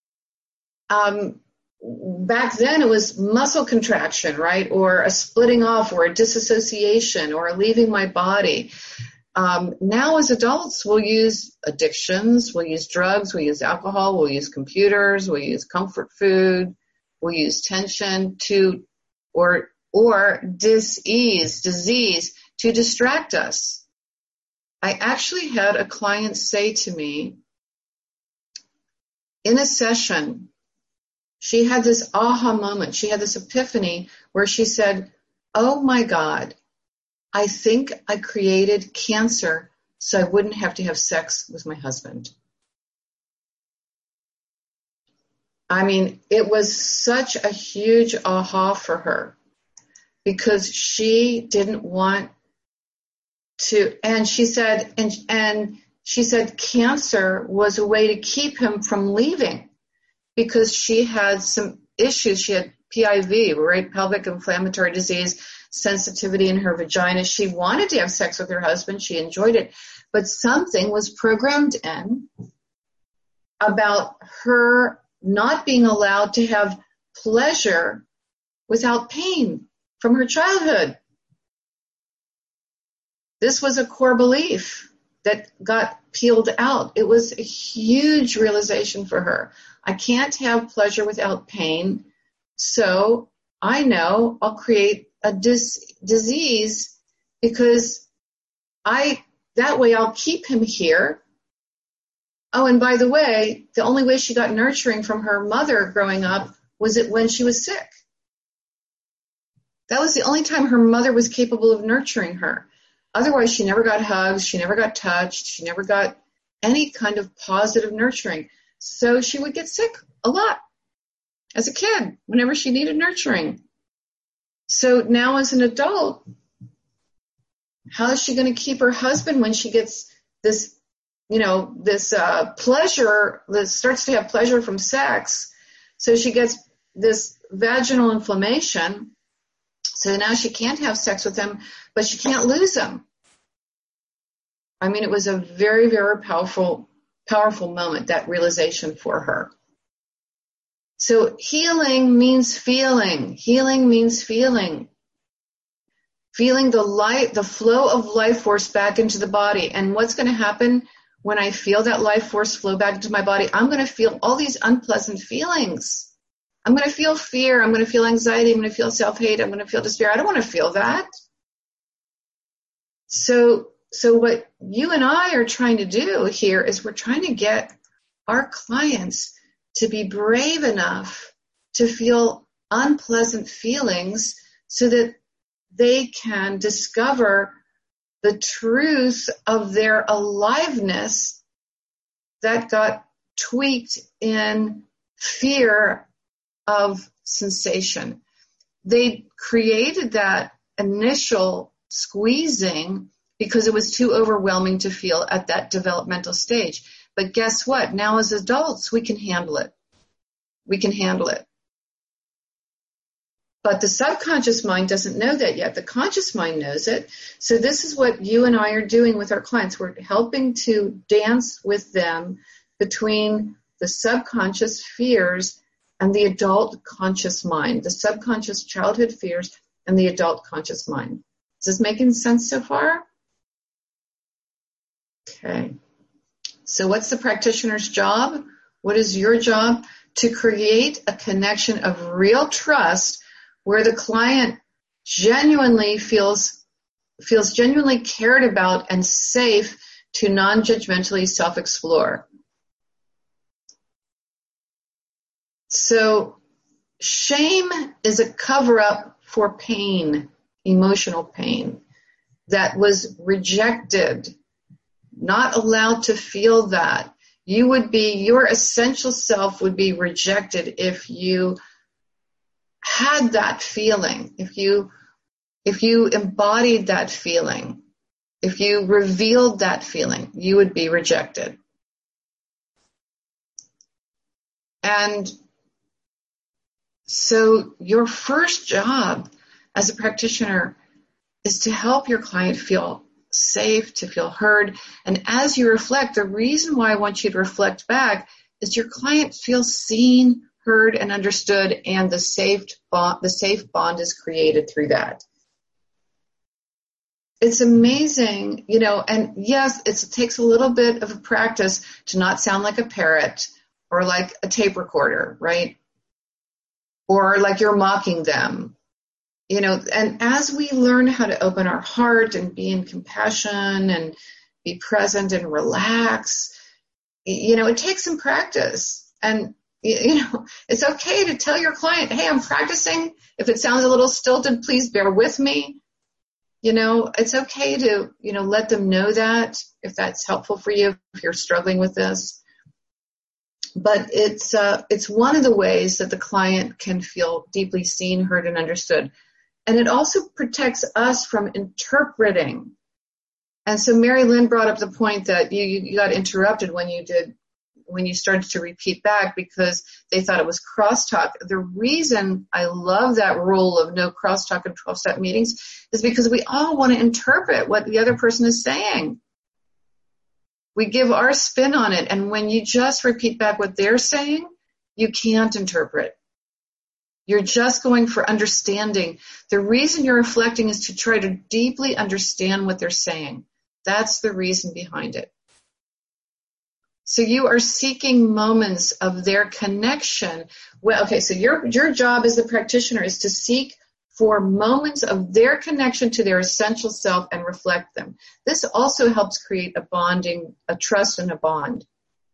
Back then it was muscle contraction, right? Or a splitting off or a disassociation or a leaving my body. Now as adults, we'll use addictions, we'll use drugs, we'll use alcohol, we'll use computers, we'll use comfort food, we'll use tension or disease to distract us. I actually had a client say to me in a session, she had this aha moment. She had this epiphany where she said, oh my God, I think I created cancer so I wouldn't have to have sex with my husband. I mean, it was such a huge aha for her because she didn't want to, and she said, and she said cancer was a way to keep him from leaving because she had some issues. She had PIV, right? Pelvic inflammatory disease, sensitivity in her vagina. She wanted to have sex with her husband. She enjoyed it. But something was programmed in about her not being allowed to have pleasure without pain from her childhood. This was a core belief that got peeled out. It was a huge realization for her. I can't have pleasure without pain, so I know I'll create a disease because that way I'll keep him here. Oh, and by the way, the only way she got nurturing from her mother growing up was when she was sick. That was the only time her mother was capable of nurturing her. Otherwise, she never got hugs, she never got touched, she never got any kind of positive nurturing. So she would get sick a lot as a kid whenever she needed nurturing. So now as an adult, how is she going to keep her husband when she gets this, pleasure, starts to have pleasure from sex? So she gets this vaginal inflammation. So now she can't have sex with him, but she can't lose him. I mean, it was a very, very powerful moment, that realization for her. So healing means feeling. Healing means feeling. Feeling the flow of life force back into the body. And what's going to happen when I feel that life force flow back into my body? I'm going to feel all these unpleasant feelings. I'm going to feel fear. I'm going to feel anxiety. I'm going to feel self-hate. I'm going to feel despair. I don't want to feel that. So what you and I are trying to do here is we're trying to get our clients to be brave enough to feel unpleasant feelings so that they can discover the truth of their aliveness that got tweaked in fear of sensation. They created that initial squeezing because it was too overwhelming to feel at that developmental stage. But guess what? Now as adults, we can handle it. We can handle it. But the subconscious mind doesn't know that yet. The conscious mind knows it. So this is what you and I are doing with our clients. We're helping to dance with them between the subconscious fears and the adult conscious mind, the subconscious childhood fears and the adult conscious mind. Is this making sense so far? Okay. So what's the practitioner's job? What is your job? To create a connection of real trust where the client genuinely feels genuinely cared about and safe to non-judgmentally self-explore. So shame is a cover-up for pain, emotional pain, that was rejected, not allowed to feel that. Your essential self would be rejected if you had that feeling, if you embodied that feeling, if you revealed that feeling, you would be rejected. And so your first job as a practitioner is to help your client feel safe, to feel heard. And as you reflect, the reason why I want you to reflect back is your client feels seen, heard, and understood, and the safe bond is created through that. It's amazing, and yes, it takes a little bit of a practice to not sound like a parrot or like a tape recorder, right? Or like you're mocking them, and as we learn how to open our heart and be in compassion and be present and relax, it takes some practice. And, it's okay to tell your client, hey, I'm practicing. If it sounds a little stilted, please bear with me. It's okay to, let them know that if that's helpful for you, if you're struggling with this. But it's one of the ways that the client can feel deeply seen, heard, and understood. And it also protects us from interpreting. And so Mary Lynn brought up the point that you got interrupted when you started to repeat back because they thought it was crosstalk. The reason I love that rule of no crosstalk in 12-step meetings is because we all want to interpret what the other person is saying. We give our spin on it, and when you just repeat back what they're saying, you can't interpret. You're just going for understanding. The reason you're reflecting is to try to deeply understand what they're saying. That's the reason behind it. So you are seeking moments of their connection. Well, okay, so your job as a practitioner is to seek for moments of their connection to their essential self and reflect them. This also helps create a trust and a bond.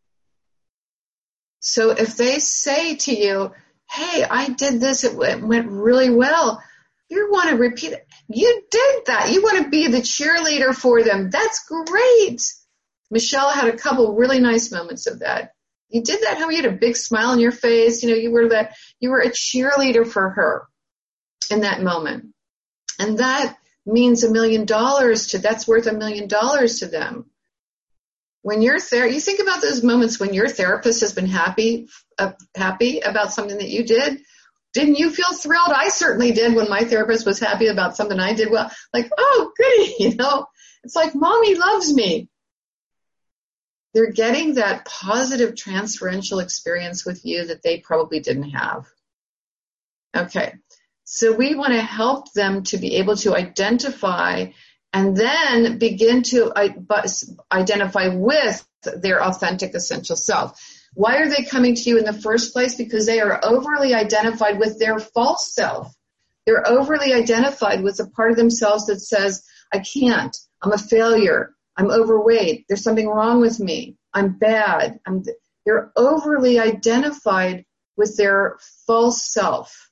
So if they say to you, hey, I did this, it went really well, you want to repeat it. You did that. You want to be the cheerleader for them. That's great. Michelle had a couple really nice moments of that. You did that, how you had a big smile on your face. You were a cheerleader for her in that moment. And that means $1 million that's worth $1 million to them. When you're there, you think about those moments when your therapist has been happy about something that you did. Didn't you feel thrilled? I certainly did when my therapist was happy about something I did well. Like, oh, goody, it's like mommy loves me. They're getting that positive transferential experience with you that they probably didn't have. Okay, so we want to help them to be able to identify and then begin to identify with their authentic essential self. Why are they coming to you in the first place? Because they are overly identified with their false self. They're overly identified with the part of themselves that says, I can't, I'm a failure, I'm overweight, there's something wrong with me, I'm bad. They're overly identified with their false self.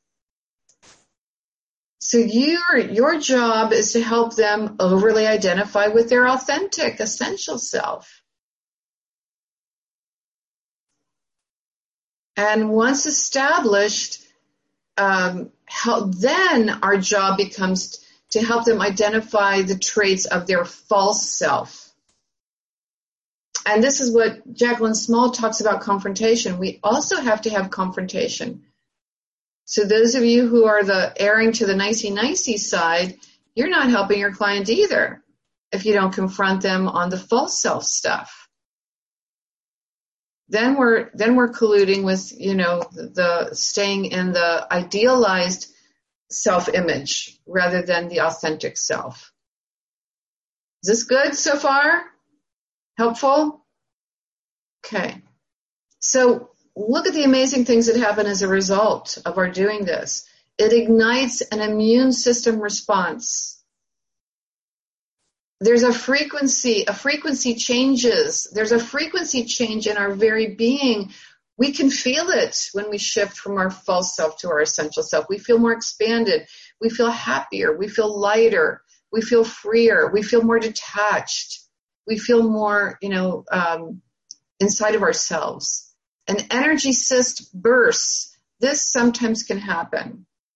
So your job is to help them overly identify with their authentic, essential self. And once established, then our job becomes to help them identify the traits of their false self. And this is what Jacqueline Small talks about confrontation. We also have to have confrontation. So those of you who are erring to the nicey-nicey side, you're not helping your client either if you don't confront them on the false self stuff. Then we're colluding with, the staying in the idealized self-image rather than the authentic self. Is this good so far? Helpful? Okay. So look at the amazing things that happen as a result of our doing this. It ignites an immune system response. There's a frequency changes. There's a frequency change in our very being. We can feel it when we shift from our false self to our essential self. We feel more expanded. We feel happier. We feel lighter. We feel freer. We feel more detached. We feel more, inside of ourselves. An energy cyst bursts. This sometimes can happen.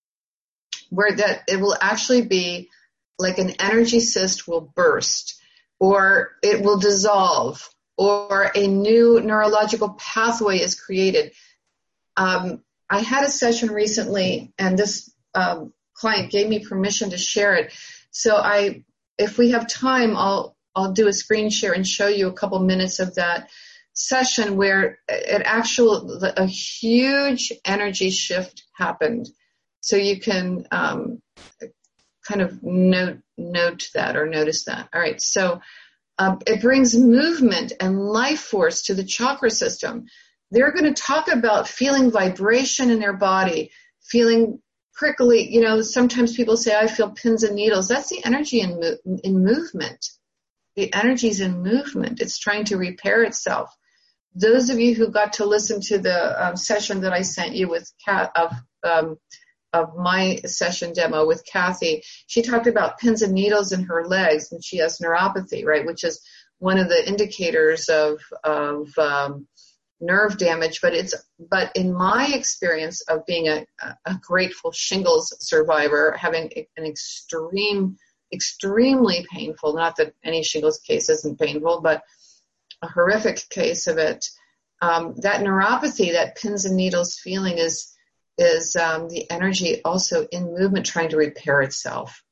where that it will actually be like an energy cyst will burst, or it will dissolve, or a new neurological pathway is created. I had a session recently, and this client gave me permission to share it. So if we have time, I'll do a screen share and show you a couple minutes of that session where a huge energy shift happened. So you can kind of note that or notice that. All right. So it brings movement and life force to the chakra system. They're going to talk about feeling vibration in their body, feeling prickly. You know, sometimes people say, I feel pins and needles. That's the energy in movement. The energy's in movement. It's trying to repair itself. Those of you who got to listen to the session that I sent you with of my session demo with Kathy, she talked about pins and needles in her legs, and she has neuropathy, right, which is one of the indicators of nerve damage. But in my experience of being a grateful shingles survivor, having an extremely painful, not that any shingles case isn't painful, but a horrific case of it, that neuropathy, that pins and needles feeling is the energy also in movement trying to repair itself.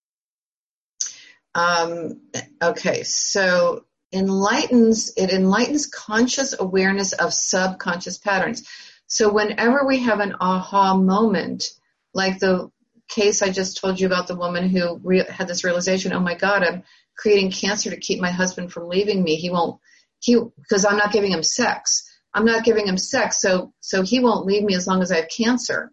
Okay, so it enlightens conscious awareness of subconscious patterns. So whenever we have an aha moment, like the case I just told you about, the woman who had this realization, oh my God, I'm creating cancer to keep my husband from leaving me. Because I'm not giving him sex. I'm not giving him sex, so he won't leave me as long as I have cancer.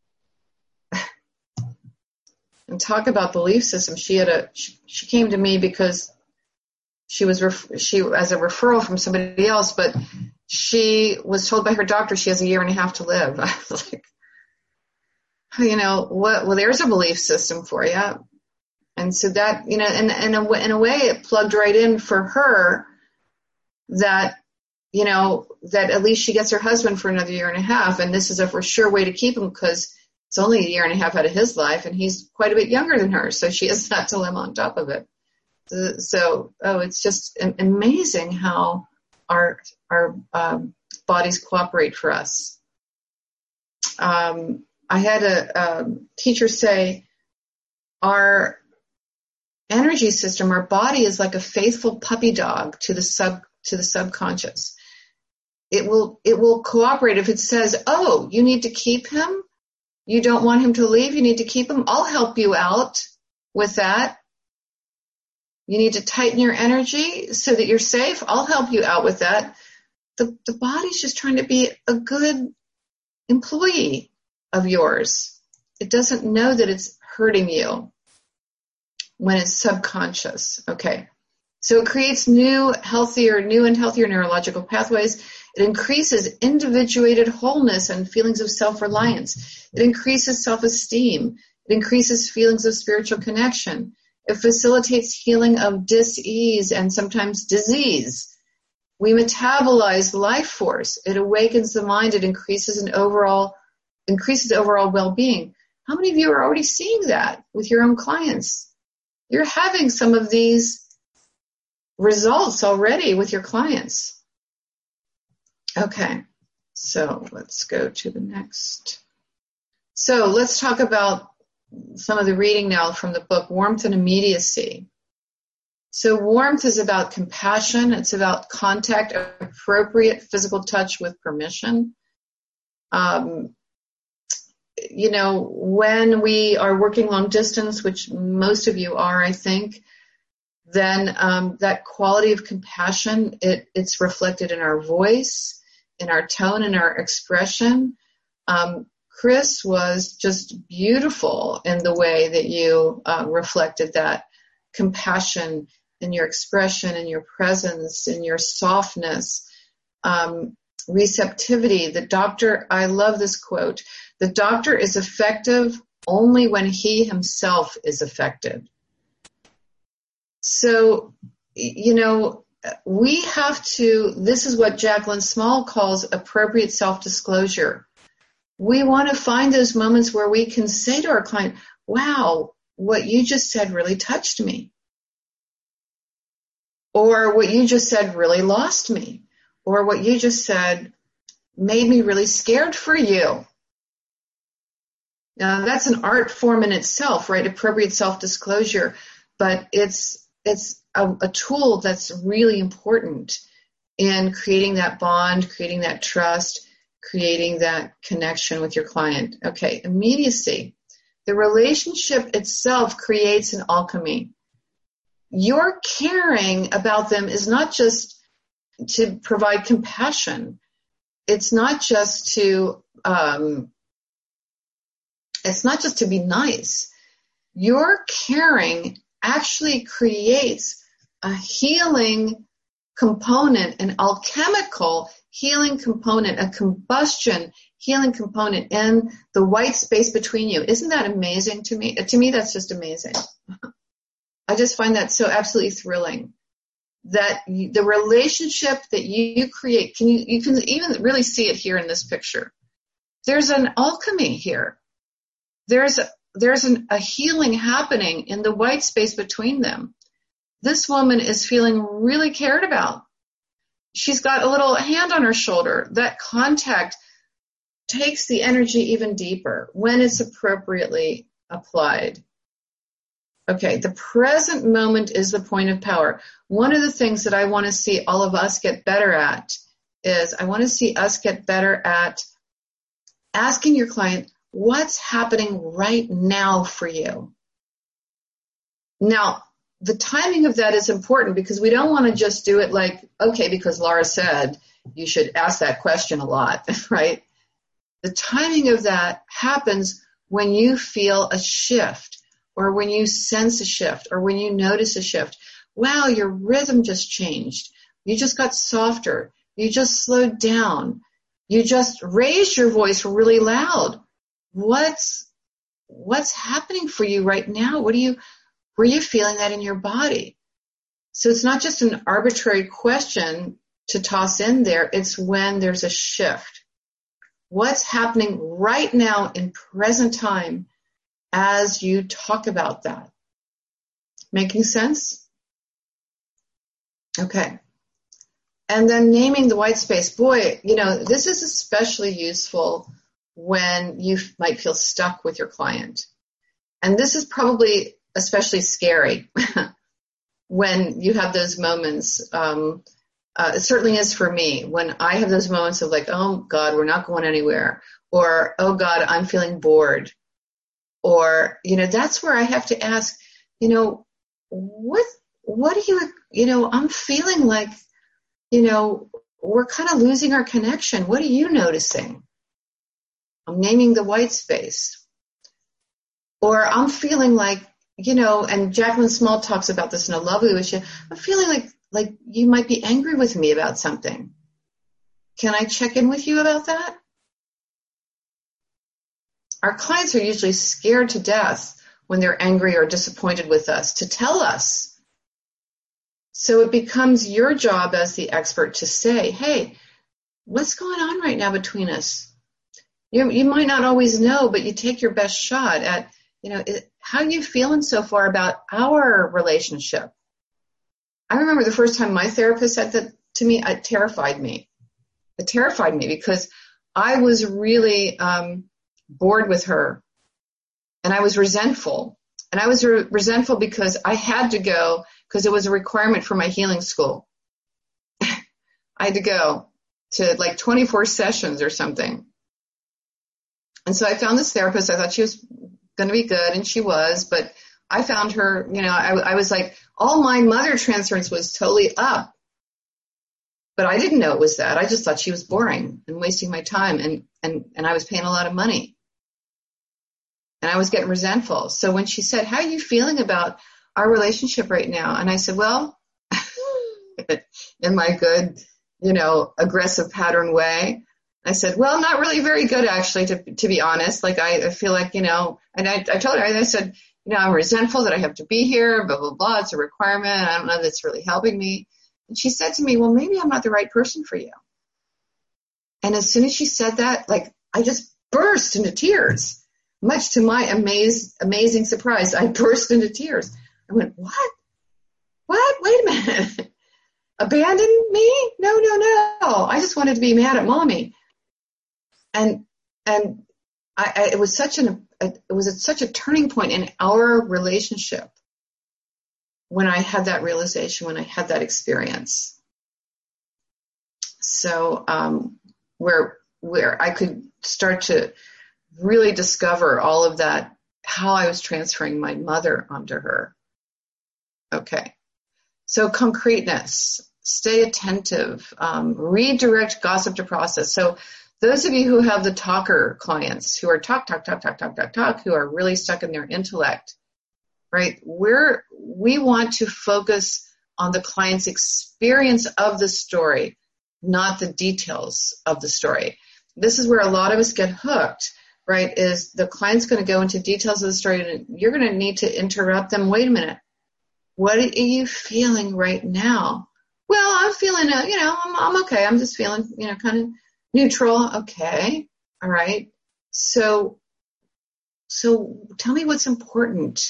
And talk about belief system. She came to me because she as a referral from somebody else, but she was told by her doctor she has 1.5 years to live. I was like, you know what? Well, there's a belief system for you. And so that, you know, and in a way, it plugged right in for her that, you know, that at least she gets her husband for another 1.5 years, and this is a for sure way to keep him because it's only 1.5 years out of his life, and he's quite a bit younger than her, so she has that to live on top of it. So, it's just amazing how our bodies cooperate for us. I had a teacher say, our energy system, our body is like a faithful puppy dog to the subconscious. It will cooperate if it says, oh, you need to keep him. You don't want him to leave. You need to keep him. I'll help you out with that. You need to tighten your energy so that you're safe. I'll help you out with that. The body's just trying to be a good employee of yours. It doesn't know that it's hurting you when it's subconscious. Okay. So it creates new and healthier neurological pathways. It increases individuated wholeness and feelings of self-reliance. It increases self-esteem. It increases feelings of spiritual connection. It facilitates healing of dis-ease and sometimes disease. We metabolize life force. It awakens the mind. It increases overall well-being. How many of you are already seeing that with your own clients? You're having some of these results already with your clients. Okay, so let's go to the next. So let's talk about some of the reading now from the book, Warmth and Immediacy. So warmth is about compassion. It's about contact, appropriate physical touch with permission. You know, when we are working long distance, which most of you are, I think, then that quality of compassion, it's reflected in our voice, in our tone, in our expression. Chris was just beautiful in the way that you reflected that compassion in your expression, in your presence, in your softness, receptivity. The doctor, I love this quote, the doctor is effective only when he himself is affected. So, you know, we have to, this is what Jacqueline Small calls appropriate self-disclosure. We want to find those moments where we can say to our client, wow, what you just said really touched me. Or what you just said really lost me. Or what you just said made me really scared for you. Now, that's an art form in itself, right? Appropriate self-disclosure. But it's a tool that's really important in creating that bond, creating that trust, creating that connection with your client. Okay, immediacy. The relationship itself creates an alchemy. Your caring about them is not just to provide compassion. It's not just to be nice. Your caring actually creates a healing component, an alchemical healing component, a combustion healing component in the white space between you. Isn't that amazing to me? To me, that's just amazing. I just find that so absolutely thrilling. That the relationship that you create, you can even really see it here in this picture. There's an alchemy here. There's a healing happening in the white space between them. This woman is feeling really cared about. She's got a little hand on her shoulder. That contact takes the energy even deeper when it's appropriately applied. Okay, the present moment is the point of power. One of the things that I want to see all of us get better at is I want to see us get better at asking your client, what's happening right now for you? Now, the timing of that is important because we don't want to just do it like, okay, because Laura said you should ask that question a lot, right? The timing of that happens when you feel a shift or when you sense a shift or when you notice a shift. Wow, your rhythm just changed. You just got softer. You just slowed down. You just raised your voice really loud. What's happening for you right now? Were you feeling that in your body? So it's not just an arbitrary question to toss in there. It's when there's a shift. What's happening right now in present time as you talk about that? Making sense? Okay. And then naming the white space. Boy, this is especially useful when you might feel stuck with your client. And this is probably especially scary when you have those moments. It certainly is for me when I have those moments of like, oh God, we're not going anywhere. Or, oh God, I'm feeling bored. Or, that's where I have to ask, what do you, I'm feeling like, we're kind of losing our connection. What are you noticing? I'm naming the white space. Or I'm feeling like, and Jacqueline Small talks about this in a lovely way. I'm feeling like you might be angry with me about something. Can I check in with you about that? Our clients are usually scared to death when they're angry or disappointed with us to tell us. So it becomes your job as the expert to say, hey, what's going on right now between us? You might not always know, but you take your best shot at, how are you feeling so far about our relationship? I remember the first time my therapist said that to me, it terrified me. It terrified me because I was really bored with her, and I was resentful. And I was resentful because I had to go because it was a requirement for my healing school. I had to go to like 24 sessions or something. And so I found this therapist. I thought she was going to be good, and she was, but I found her, I was like, all my mother transference was totally up. But I didn't know it was that. I just thought she was boring and wasting my time, and I was paying a lot of money. And I was getting resentful. So when she said, how are you feeling about our relationship right now? And I said, well, in my good, aggressive pattern way, I said, well, not really very good, actually, to be honest. Like, I feel like, and I told her, I said, I'm resentful that I have to be here, blah, blah, blah. It's a requirement. I don't know if it's really helping me. And she said to me, well, maybe I'm not the right person for you. And as soon as she said that, like, I just burst into tears. Much to my amazing surprise, I burst into tears. I went, what? Wait a minute. Abandon me? No. I just wanted to be mad at mommy. And it was such a turning point in our relationship when I had that realization, when I had that experience. So where I could start to really discover all of that, how I was transferring my mother onto her. Okay. So concreteness, stay attentive, redirect gossip to process. So those of you who have the talker clients who are talk, who are really stuck in their intellect, right? We want to focus on the client's experience of the story, not the details of the story. This is where a lot of us get hooked, right? Is the client's going to go into details of the story and you're going to need to interrupt them. Wait a minute. What are you feeling right now? Well, I'm feeling, I'm okay. I'm just feeling, kind of neutral. Okay. All right. So tell me what's important.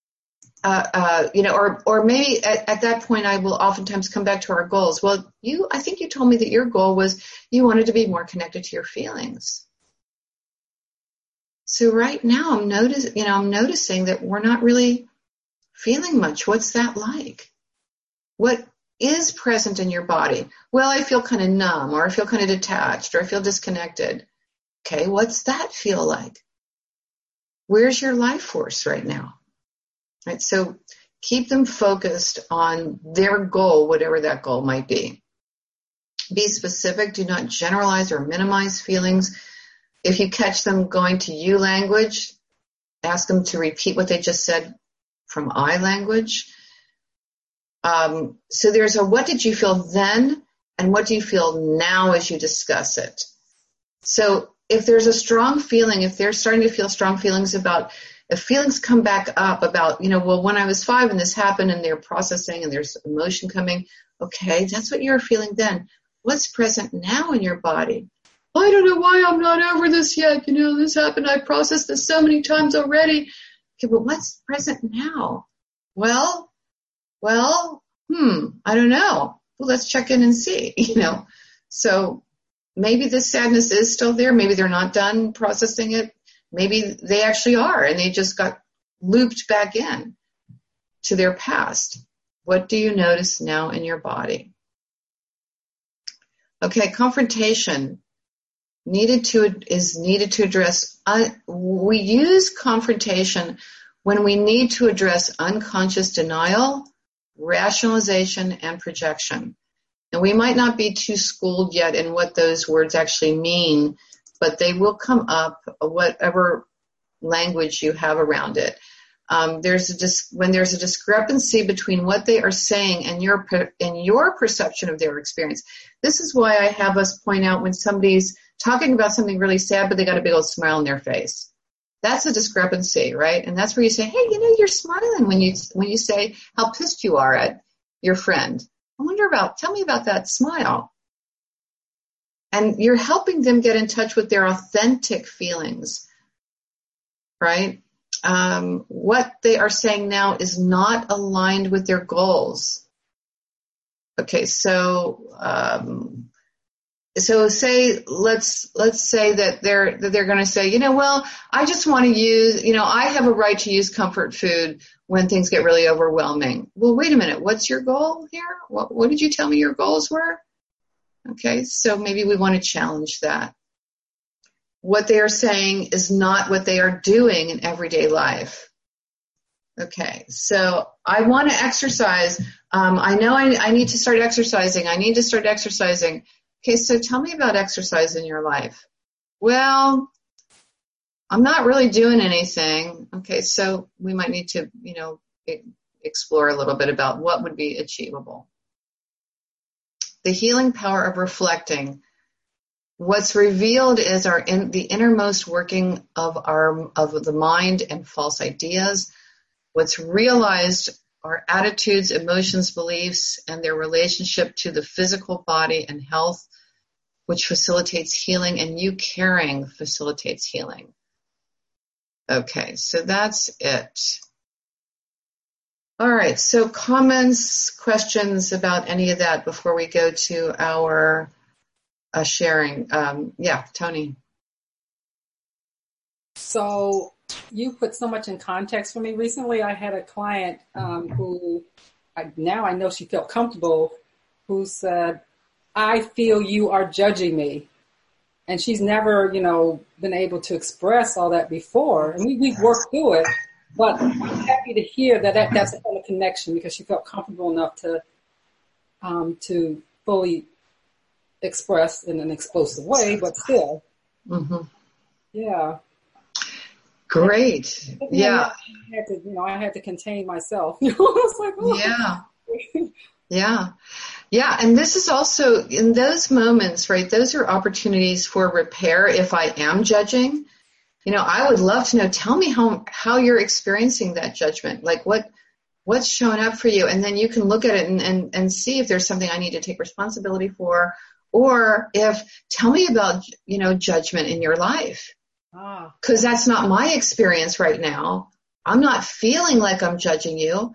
Or maybe at that point I will oftentimes come back to our goals. Well, I think you told me that your goal was you wanted to be more connected to your feelings. So right now I'm noticing that we're not really feeling much. What's that like? What is present in your body? Well, I feel kind of numb, or I feel kind of detached, or I feel disconnected. Okay, what's that feel like? Where's your life force right now? Right, so keep them focused on their goal, whatever that goal might be. Be specific. Do not generalize or minimize feelings. If you catch them going to you language, ask them to repeat what they just said from I language. So there's a what did you feel then and what do you feel now as you discuss it. So if there's a strong feeling, if they're starting to feel strong feelings about, if feelings come back up about, well, when I was 5 and this happened and they're processing and there's emotion coming, okay, that's what you were feeling then. What's present now in your body? I don't know why I'm not over this yet. This happened. I processed this so many times already. Okay, but what's present now? Well, I don't know. Well, let's check in and see, So maybe this sadness is still there. Maybe they're not done processing it. Maybe they actually are, and they just got looped back in to their past. What do you notice now in your body? Okay, confrontation is needed to address. We use confrontation when we need to address unconscious denial, rationalization, and projection. And we might not be too schooled yet in what those words actually mean, but they will come up, whatever language you have around it. When there's a discrepancy between what they are saying and your perception of their experience. This is why I have us point out when somebody's talking about something really sad, but they got a big old smile on their face. That's a discrepancy, right? And that's where you say, hey, you're smiling when you say how pissed you are at your friend. Tell me about that smile. And you're helping them get in touch with their authentic feelings, right? What they are saying now is not aligned with their goals. Okay, so say let's say that they're going to say, well, I just want to use, I have a right to use comfort food when things get really overwhelming. Well, wait a minute, what's your goal here? What did you tell me your goals were? Okay, so maybe we want to challenge that. What they are saying is not what they are doing in everyday life. Okay, so I want to exercise. I know I need to start exercising. I need to start exercising. Okay, so tell me about exercise in your life. Well, I'm not really doing anything. Okay, so we might need to, explore a little bit about what would be achievable. The healing power of reflecting. What's revealed is the innermost working of the mind and false ideas. What's realized are attitudes, emotions, beliefs, and their relationship to the physical body and health. which facilitates healing, and you caring facilitates healing. Okay, so that's it. All right, so comments, questions about any of that before we go to our sharing? Yeah, Tony. So you put so much in context for me. Recently, I had a client who now I know she felt comfortable, who said, I feel you are judging me. And she's never, been able to express all that before. And we've worked through it. But I'm happy to hear that's a kind of connection, because she felt comfortable enough to fully express in an explosive way, but still. Mm-hmm. Yeah. Great. Yeah. I had to contain myself. I was like, oh. Yeah. Yeah. Yeah. And this is also, in those moments, right, those are opportunities for repair if I am judging. I would love to know, tell me how you're experiencing that judgment. Like what's showing up for you? And then you can look at it and see if there's something I need to take responsibility for, or tell me about, judgment in your life. Because that's not my experience right now. I'm not feeling like I'm judging you.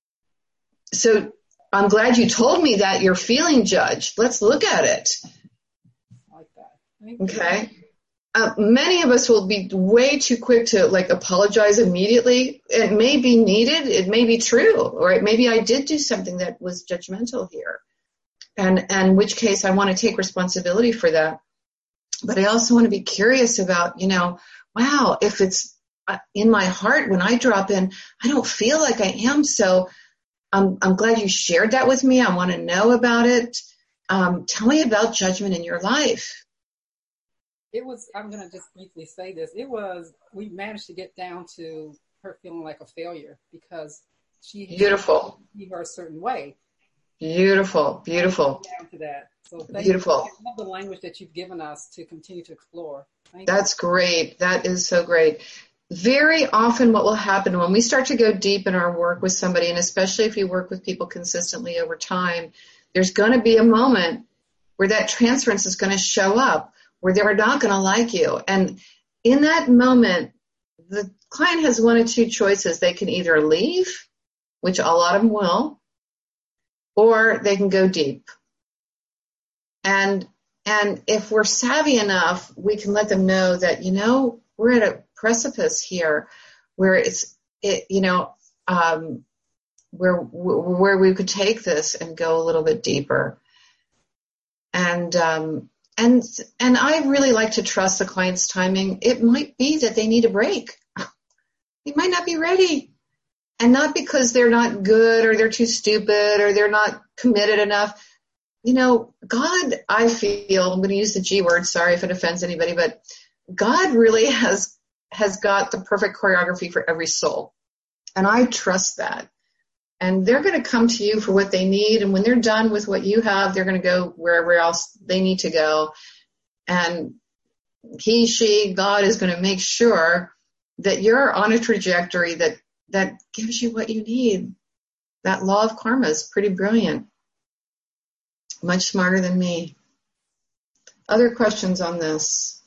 So I'm glad you told me that you're feeling judged. Let's look at it. I like that. Okay. Many of us will be way too quick to apologize immediately. It may be needed. It may be true, right? Maybe I did do something that was judgmental here. And in which case I want to take responsibility for that. But I also want to be curious about, wow, if it's in my heart when I drop in, I don't feel like I am. So I'm glad you shared that with me. I want to know about it. Tell me about judgment in your life. I'm going to just briefly say this. We managed to get down to her feeling like a failure because she Beautiful. See her a certain way. Beautiful. Down to that. So Beautiful. I love the language that you've given us to continue to explore. That's great. That is so great. Very often what will happen when we start to go deep in our work with somebody, and especially if you work with people consistently over time, there's going to be a moment where that transference is going to show up, where they're not going to like you. And in that moment, the client has one of two choices. They can either leave, which a lot of them will, or they can go deep. And if we're savvy enough, we can let them know that, we're at a precipice here where where we could take this and go a little bit deeper. And I really like to trust the client's timing. It might be that they need a break. They might not be ready. And not because they're not good or they're too stupid or they're not committed enough. God, I feel, I'm going to use the G word, sorry if it offends anybody, but God really has got the perfect choreography for every soul. And I trust that. And they're going to come to you for what they need. And when they're done with what you have, they're going to go wherever else they need to go. And God is going to make sure that you're on a trajectory that gives you what you need. That law of karma is pretty brilliant. Much smarter than me. Other questions on this?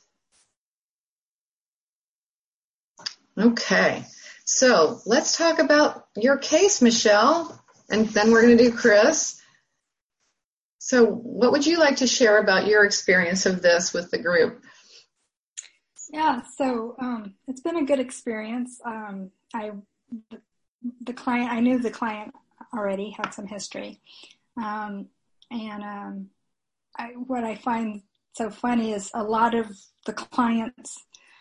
Okay. So let's talk about your case, Michelle, and then we're going to do Chris. So what would you like to share about your experience of this with the group? Yeah, so it's been a good experience. I knew the client already, had some history. What I find so funny is a lot of the clients,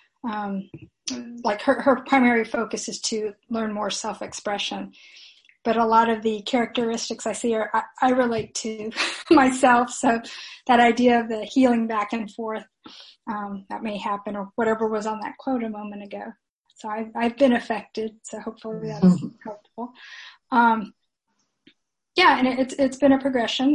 like her primary focus is to learn more self-expression. But a lot of the characteristics I see I relate to myself. So that idea of the healing back and forth, that may happen, or whatever was on that quote a moment ago. So I've been affected. So hopefully that's helpful. Yeah, and it's been a progression.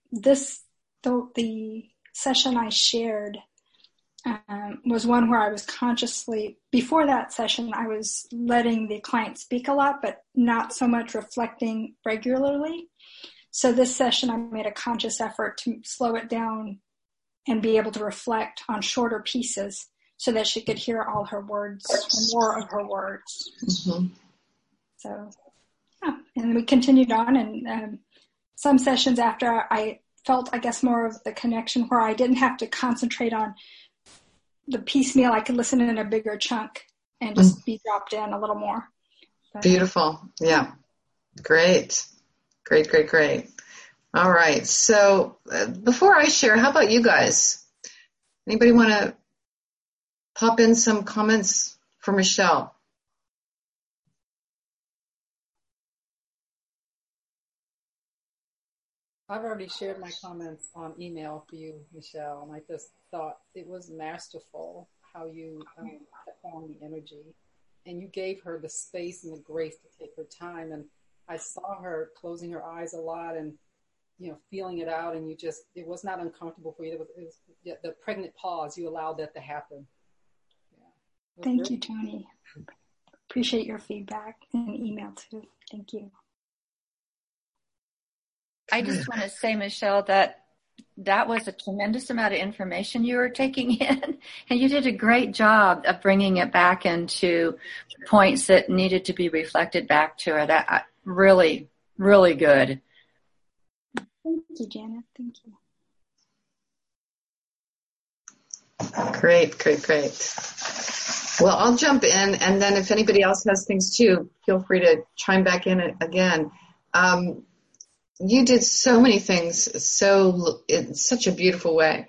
The session I shared was one where I was consciously, before that session, I was letting the client speak a lot, but not so much reflecting regularly. So this session, I made a conscious effort to slow it down and be able to reflect on shorter pieces so that she could hear all her words, or more of her words. Mm-hmm. So, yeah, and we continued on, and some sessions after I felt, I guess, more of the connection where I didn't have to concentrate on the piecemeal. I could listen in a bigger chunk and just be dropped in a little more. But, beautiful. Yeah. Great. All right. So before I share, how about you guys? Anybody want to pop in some comments for Michelle? I've already shared my comments on email for you, Michelle, and I just thought it was masterful how you performed the energy, and you gave her the space and the grace to take her time. And I saw her closing her eyes a lot and, feeling it out, and it was not uncomfortable for you. It was the pregnant pause. You allowed that to happen. Yeah. Thank you, Tony. Appreciate your feedback and email too. Thank you. I just want to say, Michelle, that was a tremendous amount of information you were taking in, and you did a great job of bringing it back into points that needed to be reflected back to her. That really, really good. Thank you, Janet. Thank you. Great. Well, I'll jump in, and then if anybody else has things too, feel free to chime back in again. You did so many things in such a beautiful way.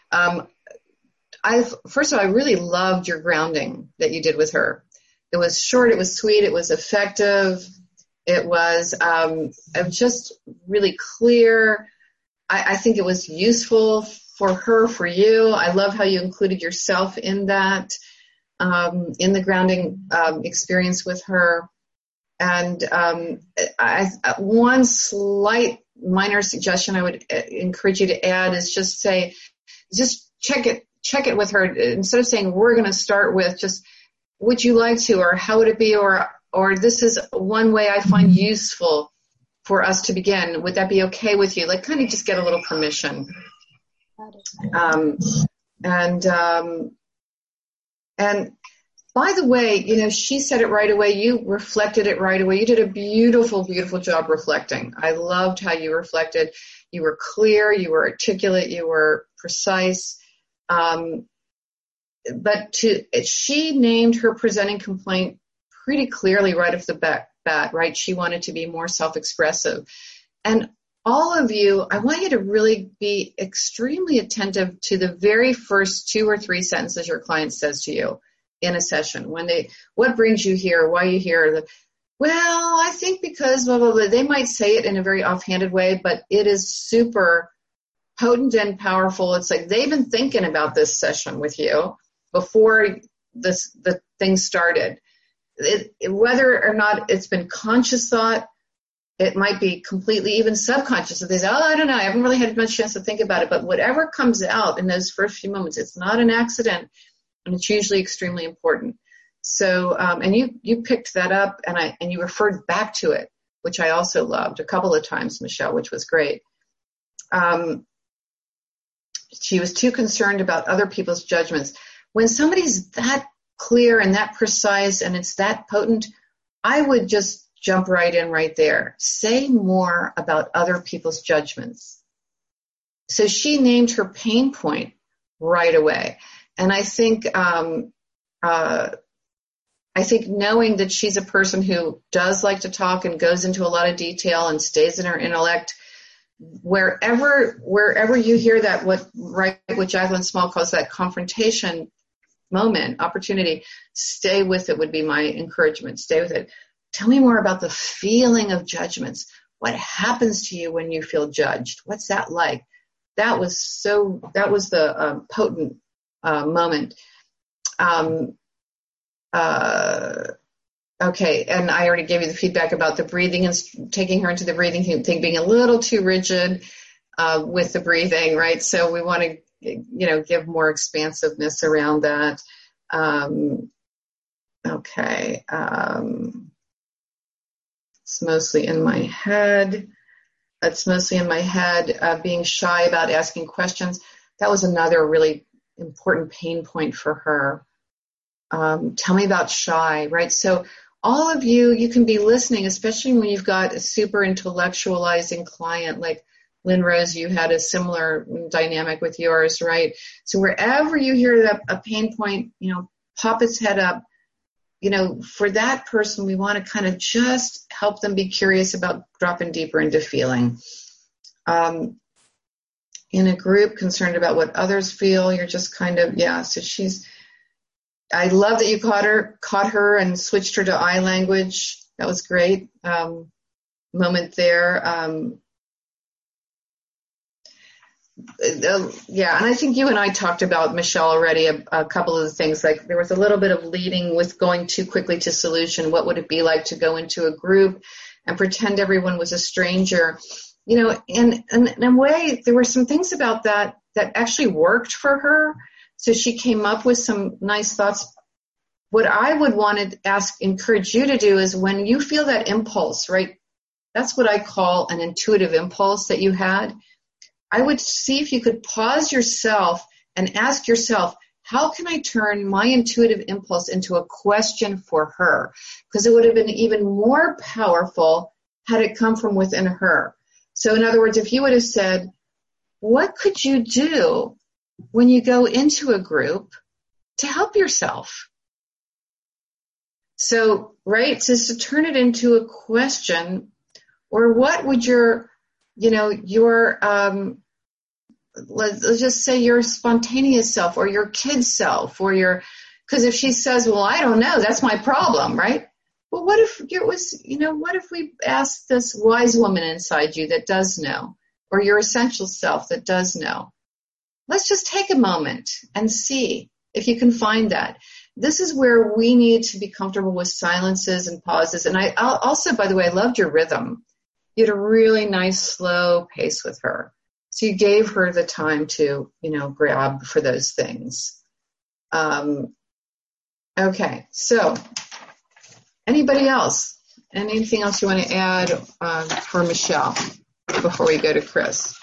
First of all, I really loved your grounding that you did with her. It was short, it was sweet, it was effective, it was just really clear. I think it was useful for her, for you. I love how you included yourself in that, in the grounding experience with her. And one slight minor suggestion I would encourage you to add is just check it with her. Instead of saying, we're going to start with, just, would you like to, or how would it be, or this is one way I find useful for us to begin. Would that be okay with you? Like, kind of just get a little permission. And by the way, she said it right away. You reflected it right away. You did a beautiful, beautiful job reflecting. I loved how you reflected. You were clear. You were articulate. You were precise. But she named her presenting complaint pretty clearly right off the bat, right? She wanted to be more self-expressive. And all of you, I want you to really be extremely attentive to the very first 2 or 3 sentences your client says to you in a session. What brings you here? Why are you here? Well, I think because blah, blah, blah. They might say it in a very offhanded way, but it is super potent and powerful. It's like they've been thinking about this session with you before the thing started. Whether or not it's been conscious thought, it might be completely even subconscious. If they say, I don't know, I haven't really had much chance to think about it. But whatever comes out in those first few moments, it's not an accident. And it's usually extremely important. So, and you picked that up and you referred back to it, which I also loved a couple of times, Michelle, which was great. She was too concerned about other people's judgments. When somebody's that clear and that precise and it's that potent, I would just jump right in right there. Say more about other people's judgments. So she named her pain point right away. And I think knowing that she's a person who does like to talk and goes into a lot of detail and stays in her intellect, wherever you hear that, what Jacqueline Small calls that confrontation moment, opportunity, stay with it would be my encouragement. Stay with it. Tell me more about the feeling of judgments. What happens to you when you feel judged? What's that like? That was the potent moment. Okay, and I already gave you the feedback about the breathing and taking her into the breathing thing being a little too rigid with the breathing, right? So we want to, give more expansiveness around that. Okay. It's mostly in my head. Being shy about asking questions. that was another really important pain point for her. Tell me about shy, right? So all of you can be listening, especially when you've got a super intellectualizing client like Lynn Rose. You had a similar dynamic with yours, right? So wherever you hear that a pain point, pop its head up. For that person, we want to kind of just help them be curious about dropping deeper into feeling. In a group concerned about what others feel, you're just kind of, so I love that you caught her and switched her to eye language. That was great. Moment there. And I think you and I talked about, Michelle, already a couple of the things. Like there was a little bit of leading with going too quickly to solution. What would it be like to go into a group and pretend everyone was a stranger? In a way, there were some things about that actually worked for her. So she came up with some nice thoughts. What I would want to encourage you to do is when you feel that impulse, right? That's what I call an intuitive impulse that you had. I would see if you could pause yourself and ask yourself, how can I turn my intuitive impulse into a question for her? Because it would have been even more powerful had it come from within her. So in other words, if you would have said, what could you do when you go into a group to help yourself? So, right, just to turn it into a question, or what would let's just say your spontaneous self or your kid self because if she says, well, I don't know, that's my problem, right? Well, what if it was, what if we asked this wise woman inside you that does know, or your essential self that does know? Let's just take a moment and see if you can find that. This is where we need to be comfortable with silences and pauses. And I also, by the way, I loved your rhythm. You had a really nice, slow pace with her. So you gave her the time to, grab for those things. Okay, so anybody else? Anything else you want to add for Michelle before we go to Chris?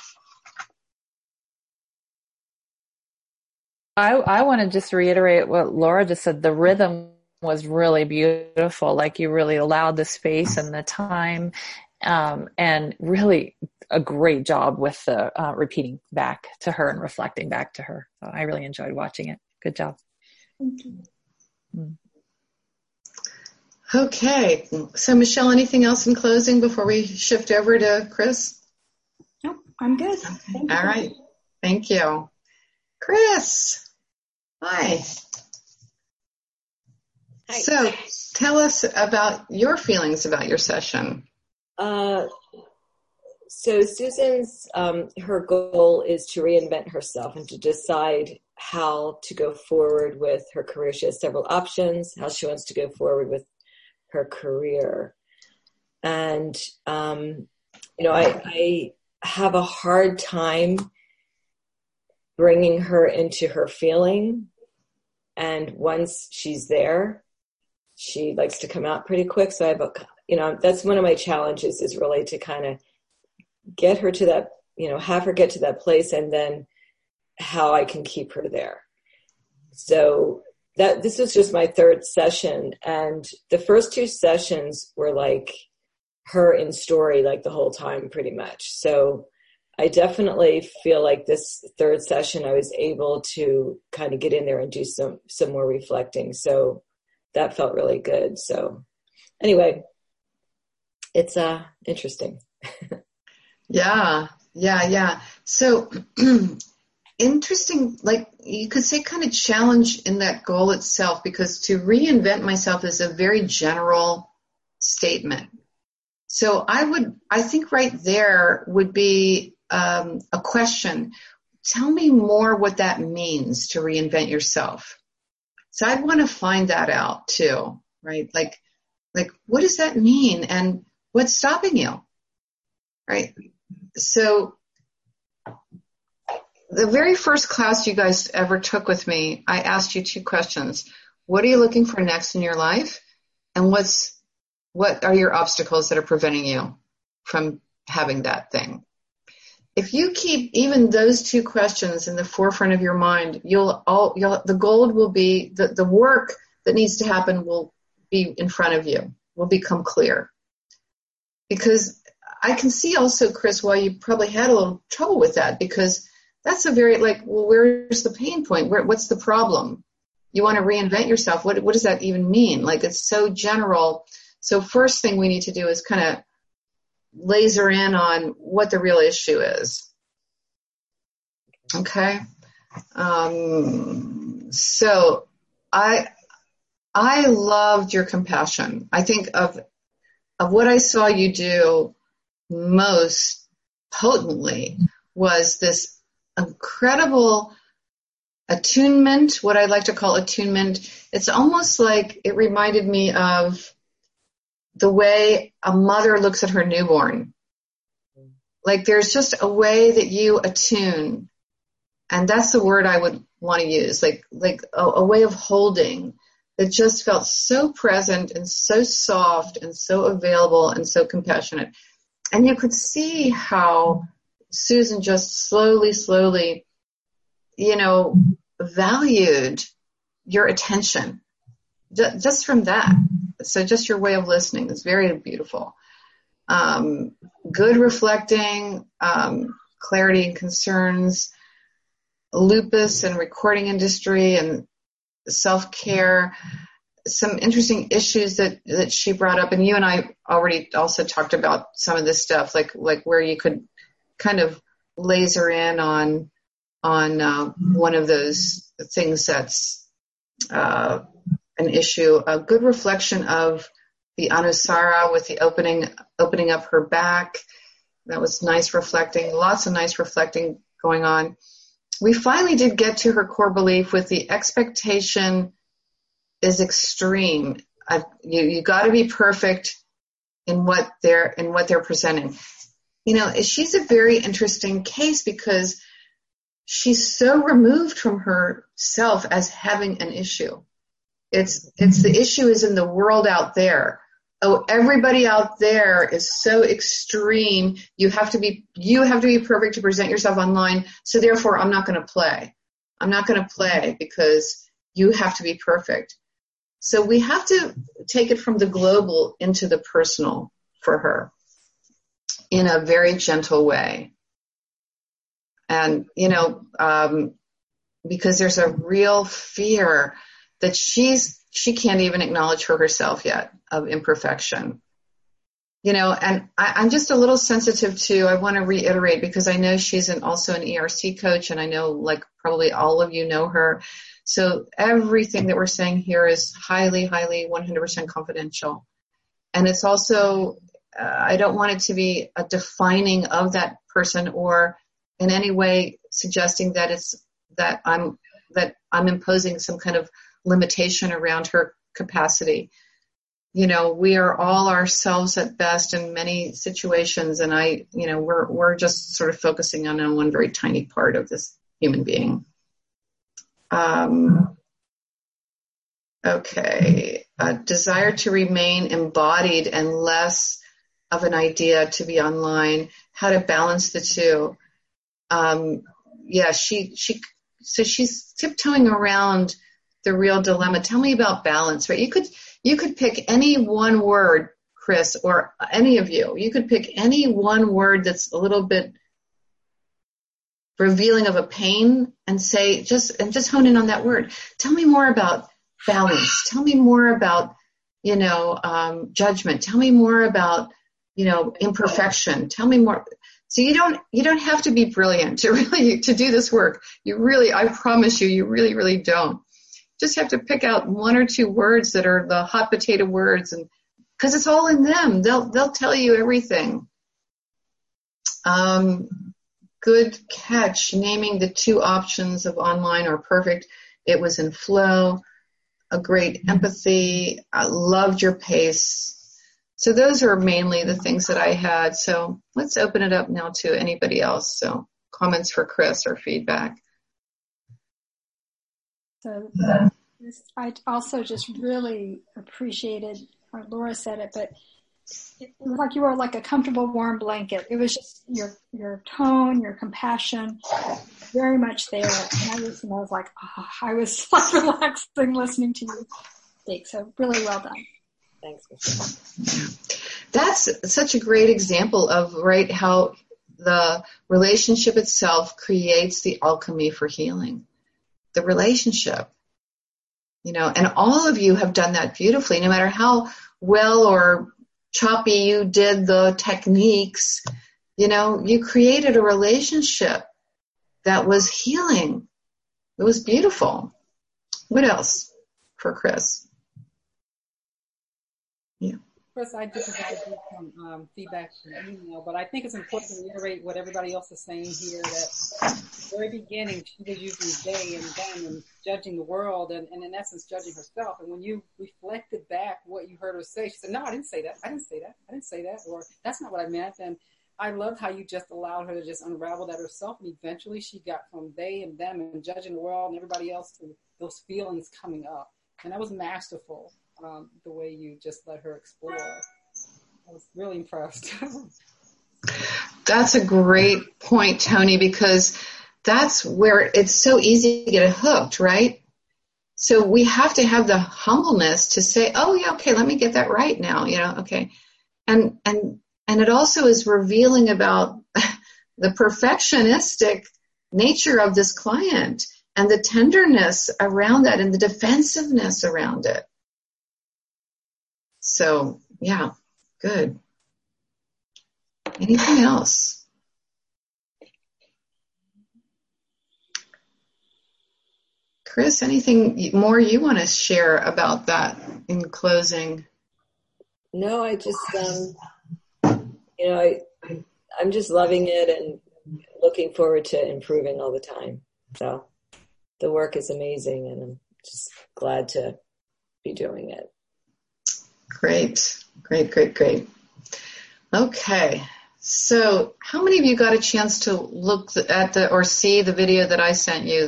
I want to just reiterate what Laura just said. The rhythm was really beautiful. Like you really allowed the space and the time, and really a great job with the repeating back to her and reflecting back to her. So I really enjoyed watching it. Good job. Thank you. Okay. So Michelle, anything else in closing before we shift over to Chris? Nope, I'm good. Okay. All right. Thank you. Chris. Hi. Hi. So tell us about your feelings about your session. So Susan's, her goal is to reinvent herself and to decide how to go forward with her career. She has several options, how she wants to go forward with her career. And, I have a hard time bringing her into her feeling. And once she's there, she likes to come out pretty quick. So I have that's one of my challenges, is really to kind of get her to that, have her get to that place, and then how I can keep her there. So this was just my third session, and the first two sessions were like her in story, like the whole time pretty much. So I definitely feel like this third session, I was able to kind of get in there and do some more reflecting. So that felt really good. So anyway, it's interesting. Yeah. So interesting, like you could say kind of challenge in that goal itself, because to reinvent myself is a very general statement. So I think right there would be a question. Tell me more what that means to reinvent yourself. So I'd want to find that out too, right? Like what does that mean, and what's stopping you, right? So the very first class you guys ever took with me, I asked you two questions. What are you looking for next in your life? And what are your obstacles that are preventing you from having that thing? if you keep even those two questions in the forefront of your mind, the gold will be, the work that needs to happen will be in front of you, will become clear. Because I can see also, Chris, why you probably had a little trouble with that, because that's a very, like, well, where's the pain point? What's the problem? You want to reinvent yourself. What does that even mean? Like, it's so general. So first thing we need to do is kind of laser in on what the real issue is. Okay. So I loved your compassion. I think of what I saw you do most potently was this incredible attunement, what I like to call attunement. It's almost like it reminded me of the way a mother looks at her newborn. Like there's just a way that you attune, and that's the word I would want to use, like a way of holding that just felt so present and so soft and so available and so compassionate. And you could see how Susan just slowly, valued your attention just from that. So just your way of listening is very beautiful. Good reflecting, clarity and concerns, lupus and recording industry and self-care, some interesting issues that she brought up. And you and I already also talked about some of this stuff, like where you could kind of laser in on one of those things that's an issue. A good reflection of the Anusara with the opening up her back. That was nice reflecting, lots of nice reflecting going on. We finally did get to her core belief with the expectation is extreme. You got to be perfect in what they're presenting. She's a very interesting case because she's so removed from herself as having an issue. It's the issue is in the world out there. Oh, everybody out there is so extreme. You have to be perfect to present yourself online. So therefore, I'm not going to play. I'm not going to play because you have to be perfect. So we have to take it from the global into the personal for her in a very gentle way. And, because there's a real fear that she can't even acknowledge for herself yet of imperfection. And I'm just a little sensitive to, I want to reiterate, because I know she's also an ERC coach, and I know like probably all of you know her. So everything that we're saying here is highly, 100% confidential. And it's also, I don't want it to be a defining of that person or in any way suggesting that I'm imposing some kind of limitation around her capacity. We are all ourselves at best in many situations, and we're just sort of focusing on one very tiny part of this human being. Okay. A desire to remain embodied and less of an idea to be online. How to balance the two. So she's tiptoeing around the real dilemma. Tell me about balance, right? You could pick any one word, Chris, or any of you. You could pick any one word that's a little bit revealing of a pain and just hone in on that word. Tell me more about balance. Tell me more about, judgment. Tell me more about, imperfection. Tell me more. So you don't have to be brilliant to do this work. I promise you really, really don't. Just have to pick out one or two words that are the hot potato words, and because it's all in them. They'll tell you everything. Good catch. Naming the two options of online or perfect. It was in flow. A great empathy. I loved your pace. So those are mainly the things that I had. So let's open it up now to anybody else. So comments for Chris or feedback. So I also just really appreciated, Laura said it, but it was like you were like a comfortable, warm blanket. It was just your tone, your compassion, very much there. And I was like, oh, I was like relaxing listening to you speak. So really well done. Thanks, Michelle. That's such a great example of, right, how the relationship itself creates the alchemy for healing. The relationship, you know, and all of you have done that beautifully, no matter how well or choppy you did the techniques, you know, you created a relationship that was healing. It was beautiful. What else for Chris? Yeah. Chris, I did provide you some feedback from email, but I think it's important to reiterate what everybody else is saying here, that at the very beginning, she was using they and them and judging the world and in essence judging herself. And when you reflected back what you heard her say, she said, no, I didn't say that. I didn't say that. I didn't say that. Or that's not what I meant. And I loved how you just allowed her to just unravel that herself. And eventually she got from they and them and judging the world and everybody else to those feelings coming up. And that was masterful. The way you just let her explore. I was really impressed. That's a great point, Tony, because that's where it's so easy to get hooked, right? So we have to have the humbleness to say, oh, yeah, okay, let me get that right now, you know, okay. And it also is revealing about the perfectionistic nature of this client and the tenderness around that and the defensiveness around it. So, yeah, good. Anything else? Chris, anything more you want to share about that in closing? No, I just, you know, I'm just loving it and looking forward to improving all the time. So the work is amazing and I'm just glad to be doing it. Great. Okay. So how many of you got a chance to look at or see the video that I sent you?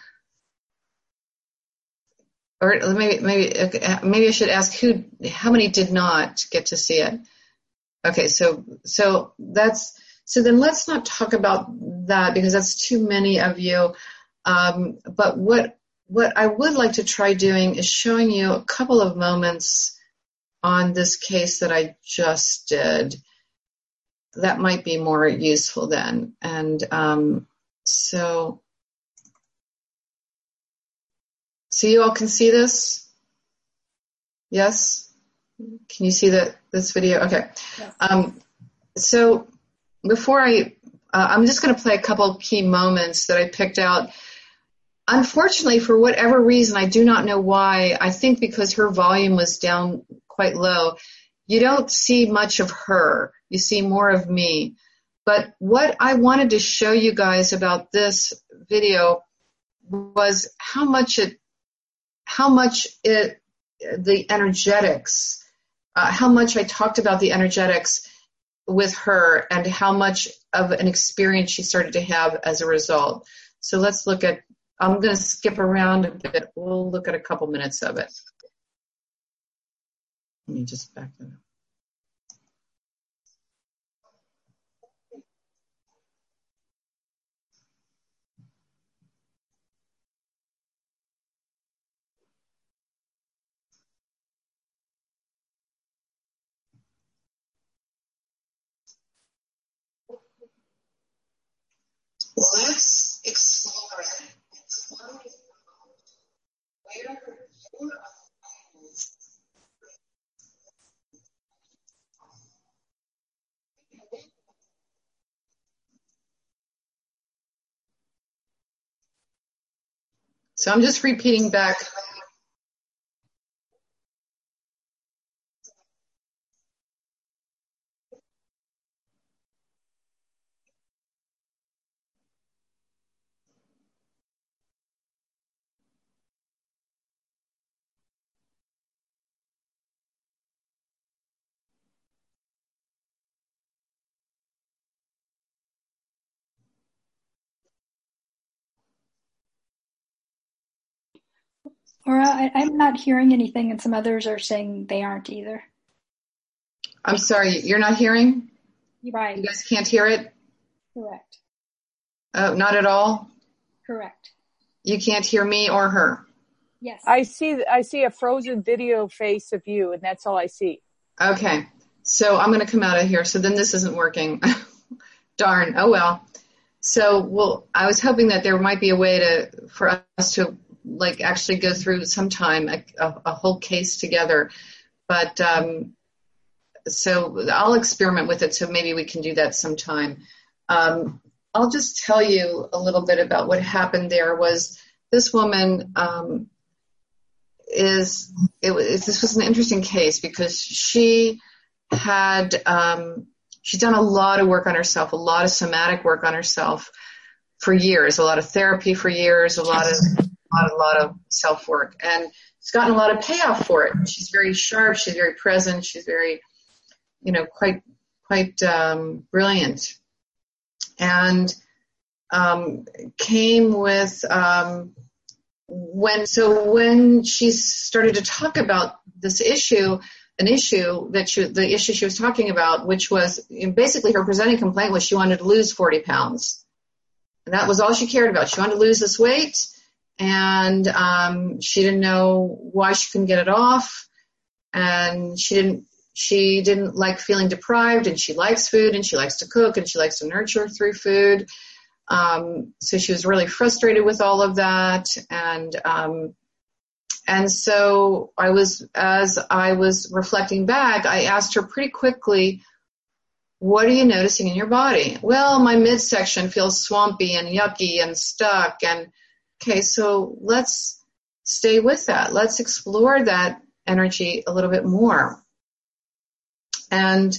Or maybe I should ask how many did not get to see it? Okay. So then let's not talk about that because that's too many of you. But what I would like to try doing is showing you a couple of moments on this case that I just did. That might be more useful then. And so you all can see this? Yes? Can you see this video? Okay. Yes. So before I'm just going to play a couple of key moments that I picked out. Unfortunately, for whatever reason, I do not know why, I think because her volume was down quite low, you don't see much of her. You see more of me. But what I wanted to show you guys about this video was how much the energetics, how much I talked about the energetics with her and how much of an experience she started to have as a result. So let's look at, I'm going to skip around a bit. We'll look at a couple minutes of it. Let me just back that up. Let's explore where your So I'm just repeating back. Laura, I'm not hearing anything, and some others are saying they aren't either. I'm sorry, you're not hearing? Right. You guys can't hear it? Correct. Oh, not at all? Correct. You can't hear me or her? Yes. I see a frozen video face of you, and that's all I see. Okay. So I'm going to come out of here. So then this isn't working. Darn. Oh, well. So, I was hoping that there might be a way for us to like actually go through sometime a whole case together. But, so I'll experiment with it. So maybe we can do that sometime. I'll just tell you a little bit about what happened there. Was this woman, this was an interesting case because she had, she'd done a lot of work on herself, a lot of somatic work on herself for years, a lot of therapy for years, a lot of self work, and she's gotten a lot of payoff for it. She's very sharp. She's very present. She's very, quite brilliant, and came with when she started to talk about this issue. The issue she was talking about, which was basically her presenting complaint was she wanted to lose 40 pounds. And that was all she cared about. She wanted to lose this weight, and she didn't know why she couldn't get it off. And she didn't like feeling deprived, and she likes food, and she likes to cook, and she likes to nurture through food. So she was really frustrated with all of that. And so as I was reflecting back, I asked her pretty quickly, what are you noticing in your body? Well, my midsection feels swampy and yucky and stuck. And okay, so let's stay with that. Let's explore that energy a little bit more. And,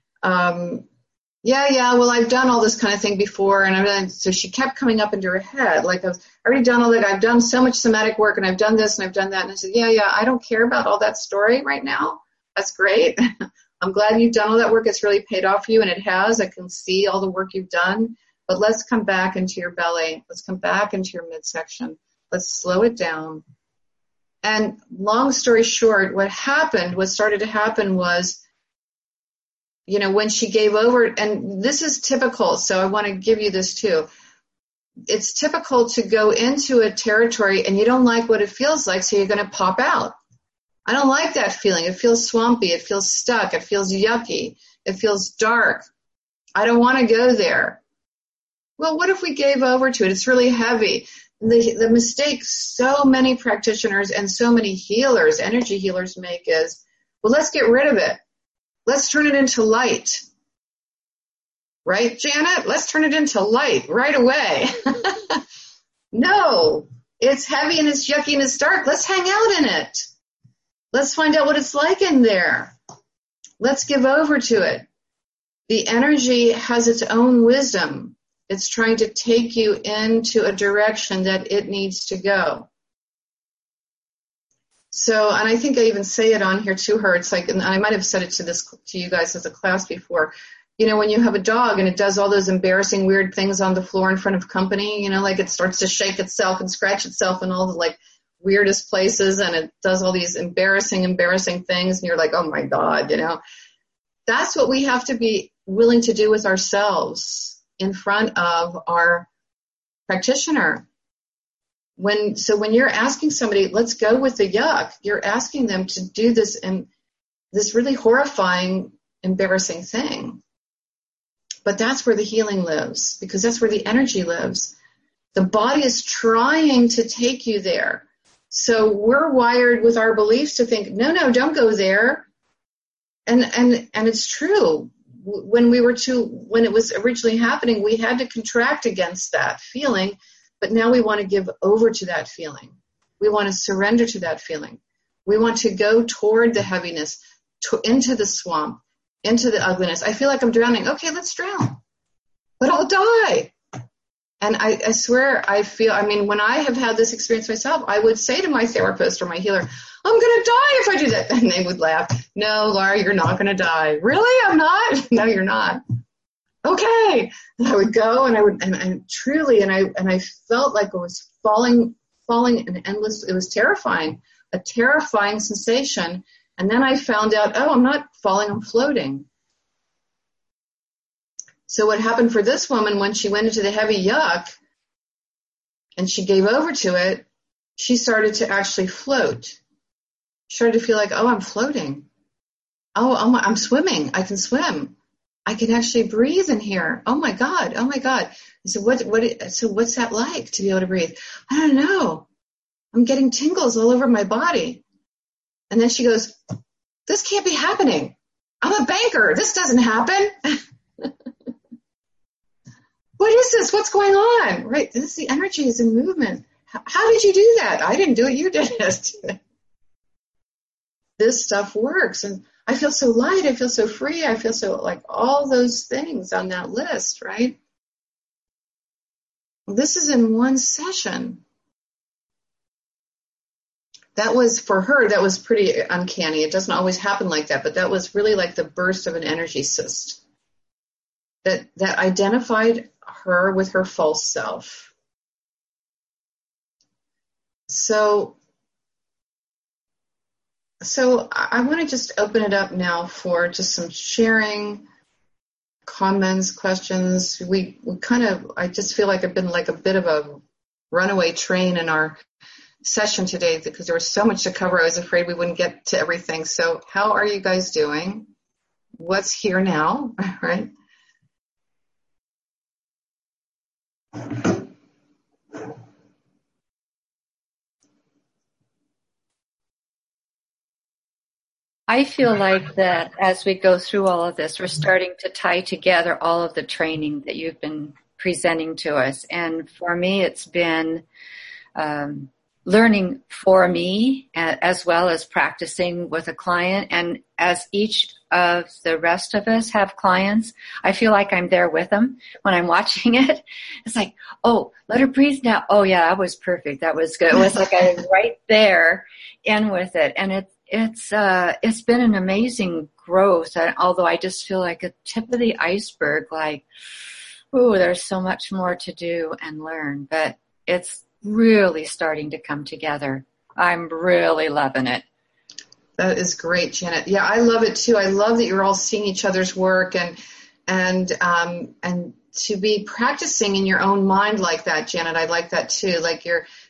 well, I've done all this kind of thing before. And so she kept coming up into her head, like, I've already done all that. I've done so much somatic work, and I've done this and I've done that. And I said, I don't care about all that story right now. That's great. I'm glad you've done all that work. It's really paid off for you, and it has. I can see all the work you've done. But let's come back into your belly. Let's come back into your midsection. Let's slow it down. And long story short, what started to happen was, when she gave over, and this is typical, so I want to give you this too. It's typical to go into a territory and you don't like what it feels like, so you're going to pop out. I don't like that feeling. It feels swampy. It feels stuck. It feels yucky. It feels dark. I don't want to go there. Well, what if we gave over to it? It's really heavy. The mistake so many practitioners and so many healers, energy healers, make is, well, let's get rid of it. Let's turn it into light. Right, Janet? Let's turn it into light right away. No, it's heavy and it's yucky and it's dark. Let's hang out in it. Let's find out what it's like in there. Let's give over to it. The energy has its own wisdom. It's trying to take you into a direction that it needs to go. So, and I think I even say it on here to her. It's like, and I might have said it to you guys as a class before. When you have a dog and it does all those embarrassing, weird things on the floor in front of company, like it starts to shake itself and scratch itself in all the like weirdest places, and it does all these embarrassing things, and you're like, oh my God, That's what we have to be willing to do with ourselves in front of our practitioner. When you're asking somebody, let's go with the yuck, you're asking them to do this and this really horrifying, embarrassing thing. But that's where the healing lives, because that's where the energy lives. The body is trying to take you there. So we're wired with our beliefs to think, no, don't go there. And it's true. When it was originally happening, we had to contract against that feeling. But now we want to give over to that feeling. We want to surrender to that feeling. We want to go toward the heaviness, into the swamp, into the ugliness. I feel like I'm drowning. Okay, let's drown. But I'll die. And I swear when I have had this experience myself, I would say to my therapist or my healer, I'm going to die if I do that. And they would laugh. No, Laura, you're not going to die. Really? I'm not? No, you're not. Okay. And I would go and truly, and I felt like I was falling in endless, it was terrifying, a terrifying sensation. And then I found out, I'm not falling, I'm floating. So what happened for this woman when she went into the heavy yuck and she gave over to it, she started to actually float. She started to feel like, I'm floating. I'm swimming. I can swim. I can actually breathe in here. Oh my God. I said, what's that like to be able to breathe? I don't know. I'm getting tingles all over my body. And then she goes, this can't be happening. I'm a banker. This doesn't happen. What is this? What's going on? Right. This is the energy is in movement. How did you do that? I didn't do it. You did it. This stuff works. And I feel so light. I feel so free. I feel so like all those things on that list, right? This is in one session. That was, for her, that was pretty uncanny. It doesn't always happen like that, but that was really like the burst of an energy cyst that identified her with her false self. So I want to just open it up now for just some sharing, comments, questions. I just feel like I've been like a bit of a runaway train in our session today because there was so much to cover. I was afraid we wouldn't get to everything. So how are you guys doing? What's here now, right? I feel like that as we go through all of this, we're starting to tie together all of the training that you've been presenting to us. And for me, it's been learning for me as well as practicing with a client. And as each of the rest of us have clients, I feel like I'm there with them when I'm watching it. It's like, let her breathe now. Oh yeah, that was perfect. That was good. It was like I was right there in with it. And it's been an amazing growth. And although I just feel like a tip of the iceberg, like, there's so much more to do and learn, but it's really starting to come together. I'm really loving it. That is great, Janet. Yeah, I love it too. I love that you're all seeing each other's work and to be practicing in your own mind like that, Janet. I like that too. Like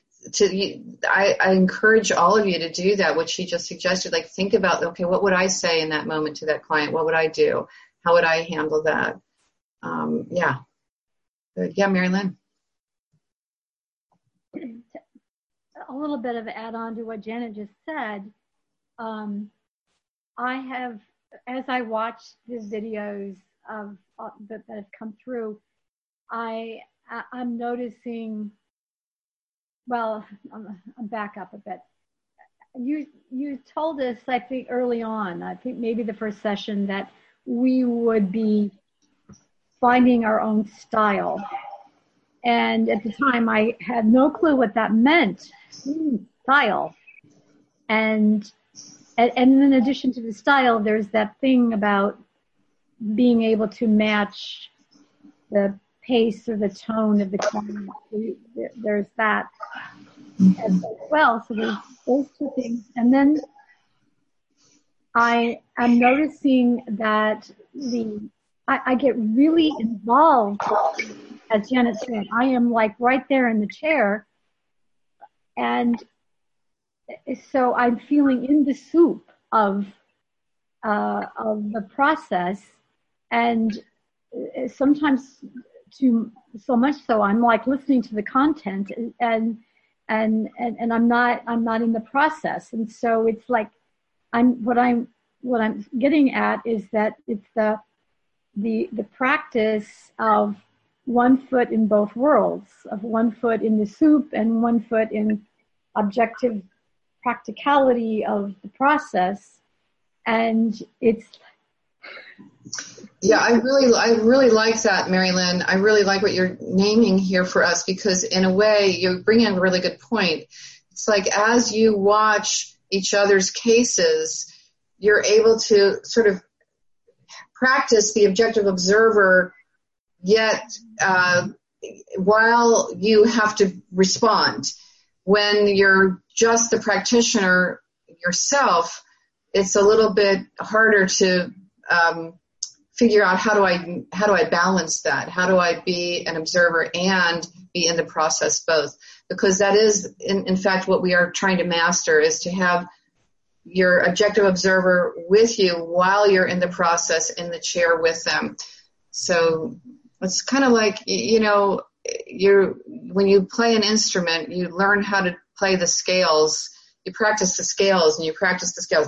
I encourage all of you to do that, what she just suggested. Like think about, okay, what would I say in that moment to that client? What would I do? How would I handle that? Yeah. Good. Yeah, Mary Lynn. A little bit of an add-on to what Janet just said. I have, as I watch the videos that have come through, I'm noticing. Well, I'm back up a bit. You told us, I think early on, I think maybe the first session, that we would be finding our own style. And at the time, I had no clue what that meant, style. And in addition to the style, there's that thing about being able to match the pace or the tone of the client. There's that as well. So there's those two things. And then I am noticing that I get really involved, as Janet said. I am like right there in the chair. And so I'm feeling in the soup of the process. And sometimes so much so I'm like listening to the content and I'm not in the process. And so it's like what I'm getting at is that it's the practice of 1 foot in both worlds, of 1 foot in the soup and 1 foot in objective practicality of the process. And it's yeah, I really like that, Mary Lynn. I really like what you're naming here for us, because in a way you bring in a really good point. It's like as you watch each other's cases, you're able to sort of practice the objective observer, yet while you have to respond. When you're just the practitioner yourself, it's a little bit harder to figure out how do I balance that? How do I be an observer and be in the process both? Because that is, in fact, what we are trying to master, is to have your objective observer with you while you're in the process in the chair with them. So it's kind of like, when you play an instrument, you learn how to play the scales. You practice the scales, and you practice the scales,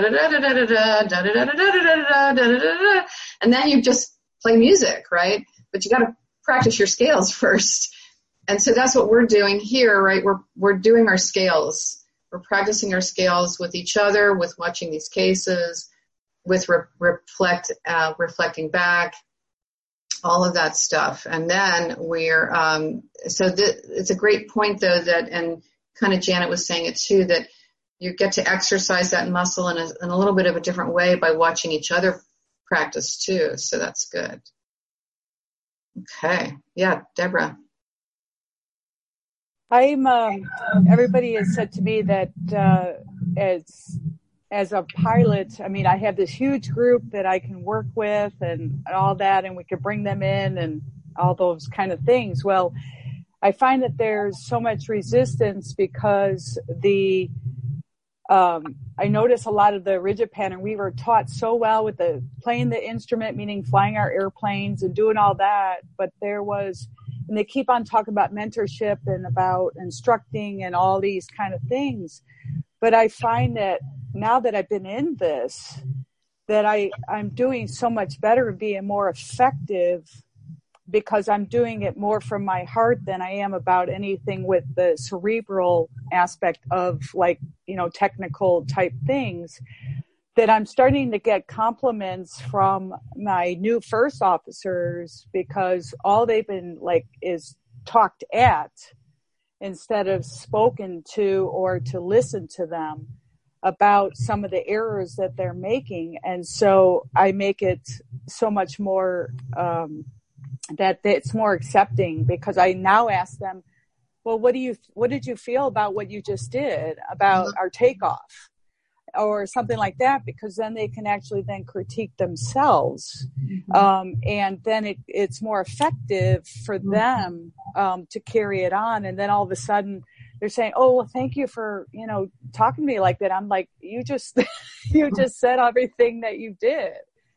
and then you just play music, right? But you got to practice your scales first. And so that's what we're doing here, right? We're doing our scales. We're practicing our scales with each other, with watching these cases, with reflecting back, all of that stuff. And then it's a great point, though, that, and kind of Janet was saying it too, that you get to exercise that muscle in a little bit of a different way by watching each other practice too. So that's good. Okay. Yeah, Deborah. Everybody has said to me that as a pilot, I mean, I have this huge group that I can work with and all that, and we could bring them in and all those kind of things. Well, I find that there's so much resistance because I notice a lot of the rigid pattern. We were taught so well with playing the instrument, meaning flying our airplanes and doing all that, but and they keep on talking about mentorship and about instructing and all these kind of things. But I find that now that I've been in this, that I'm doing so much better and being more effective because I'm doing it more from my heart than I am about anything with the cerebral aspect of technical type things. That I'm starting to get compliments from my new first officers because all they've been is talked at instead of spoken to or to listen to them about some of the errors that they're making. And so I make it so much more, that it's more accepting, because I now ask them, well, what did you feel about what you just did about our takeoff? Or something like that, because then they can actually then critique themselves. And then it's more effective for them to carry it on. And then all of a sudden they're saying, oh, well, thank you for, talking to me like that. I'm like, you just said everything that you did.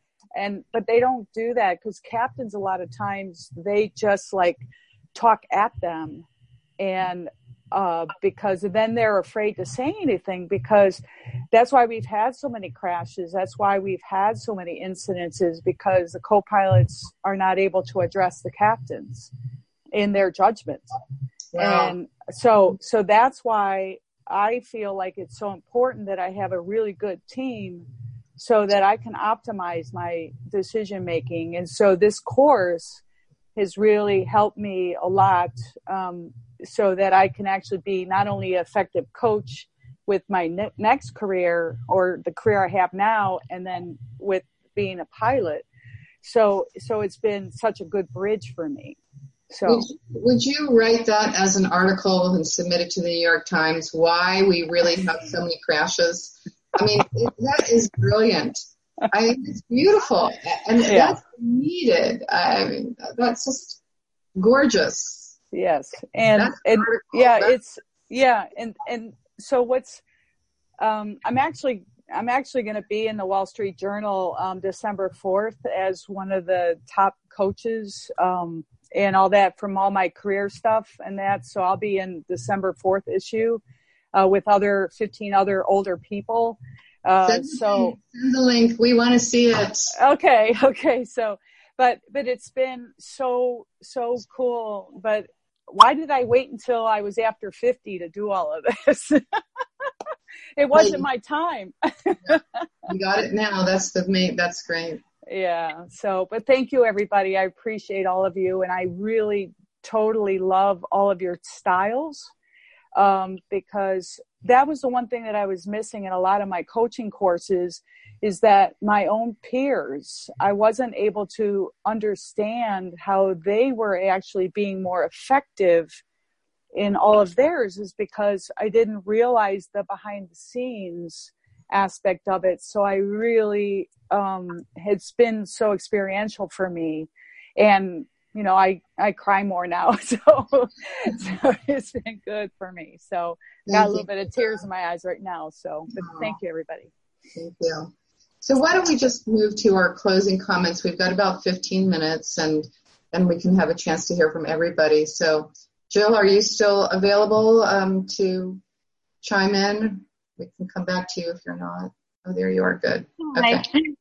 But they don't do that, because captains, a lot of times they just talk at them, and because then they're afraid to say anything, because that's why we've had so many crashes. That's why we've had so many incidences, because the co-pilots are not able to address the captains in their judgment. Wow. And so that's why I feel like it's so important that I have a really good team so that I can optimize my decision making. And so this course has really helped me a lot, so that I can actually be not only an effective coach with my next career, or the career I have now, and then with being a pilot. So it's been such a good bridge for me. So would you write that as an article and submit it to the New York Times, why we really have so many crashes? I mean, that is brilliant. I mean, it's beautiful, and that's needed. I mean, that's just gorgeous. Yes. And so what's, I'm actually going to be in the Wall Street Journal, December 4th as one of the top coaches, and all that from all my career stuff and that. So I'll be in December 4th issue, with 15 other older people. Send the link. We want to see it. Okay. So, but it's been so cool. But why did I wait until I was after 50 to do all of this? It wasn't my time. You got it now. That's great. Yeah. So, but thank you, everybody. I appreciate all of you. And I really totally love all of your styles, because that was the one thing that I was missing in a lot of my coaching courses, is that my own peers, I wasn't able to understand how they were actually being more effective in all of theirs, is because I didn't realize the behind the scenes aspect of it. So I really, it's been so experiential for me. And, you know, I cry more now. So it's been good for me. So got a little bit of tears in my eyes right now. So, but thank you, everybody. Thank you. So why don't we just move to our closing comments? We've got about 15 minutes and we can have a chance to hear from everybody. So Jill, are you still available to chime in? We can come back to you if you're not. Oh, there you are. Good. Okay.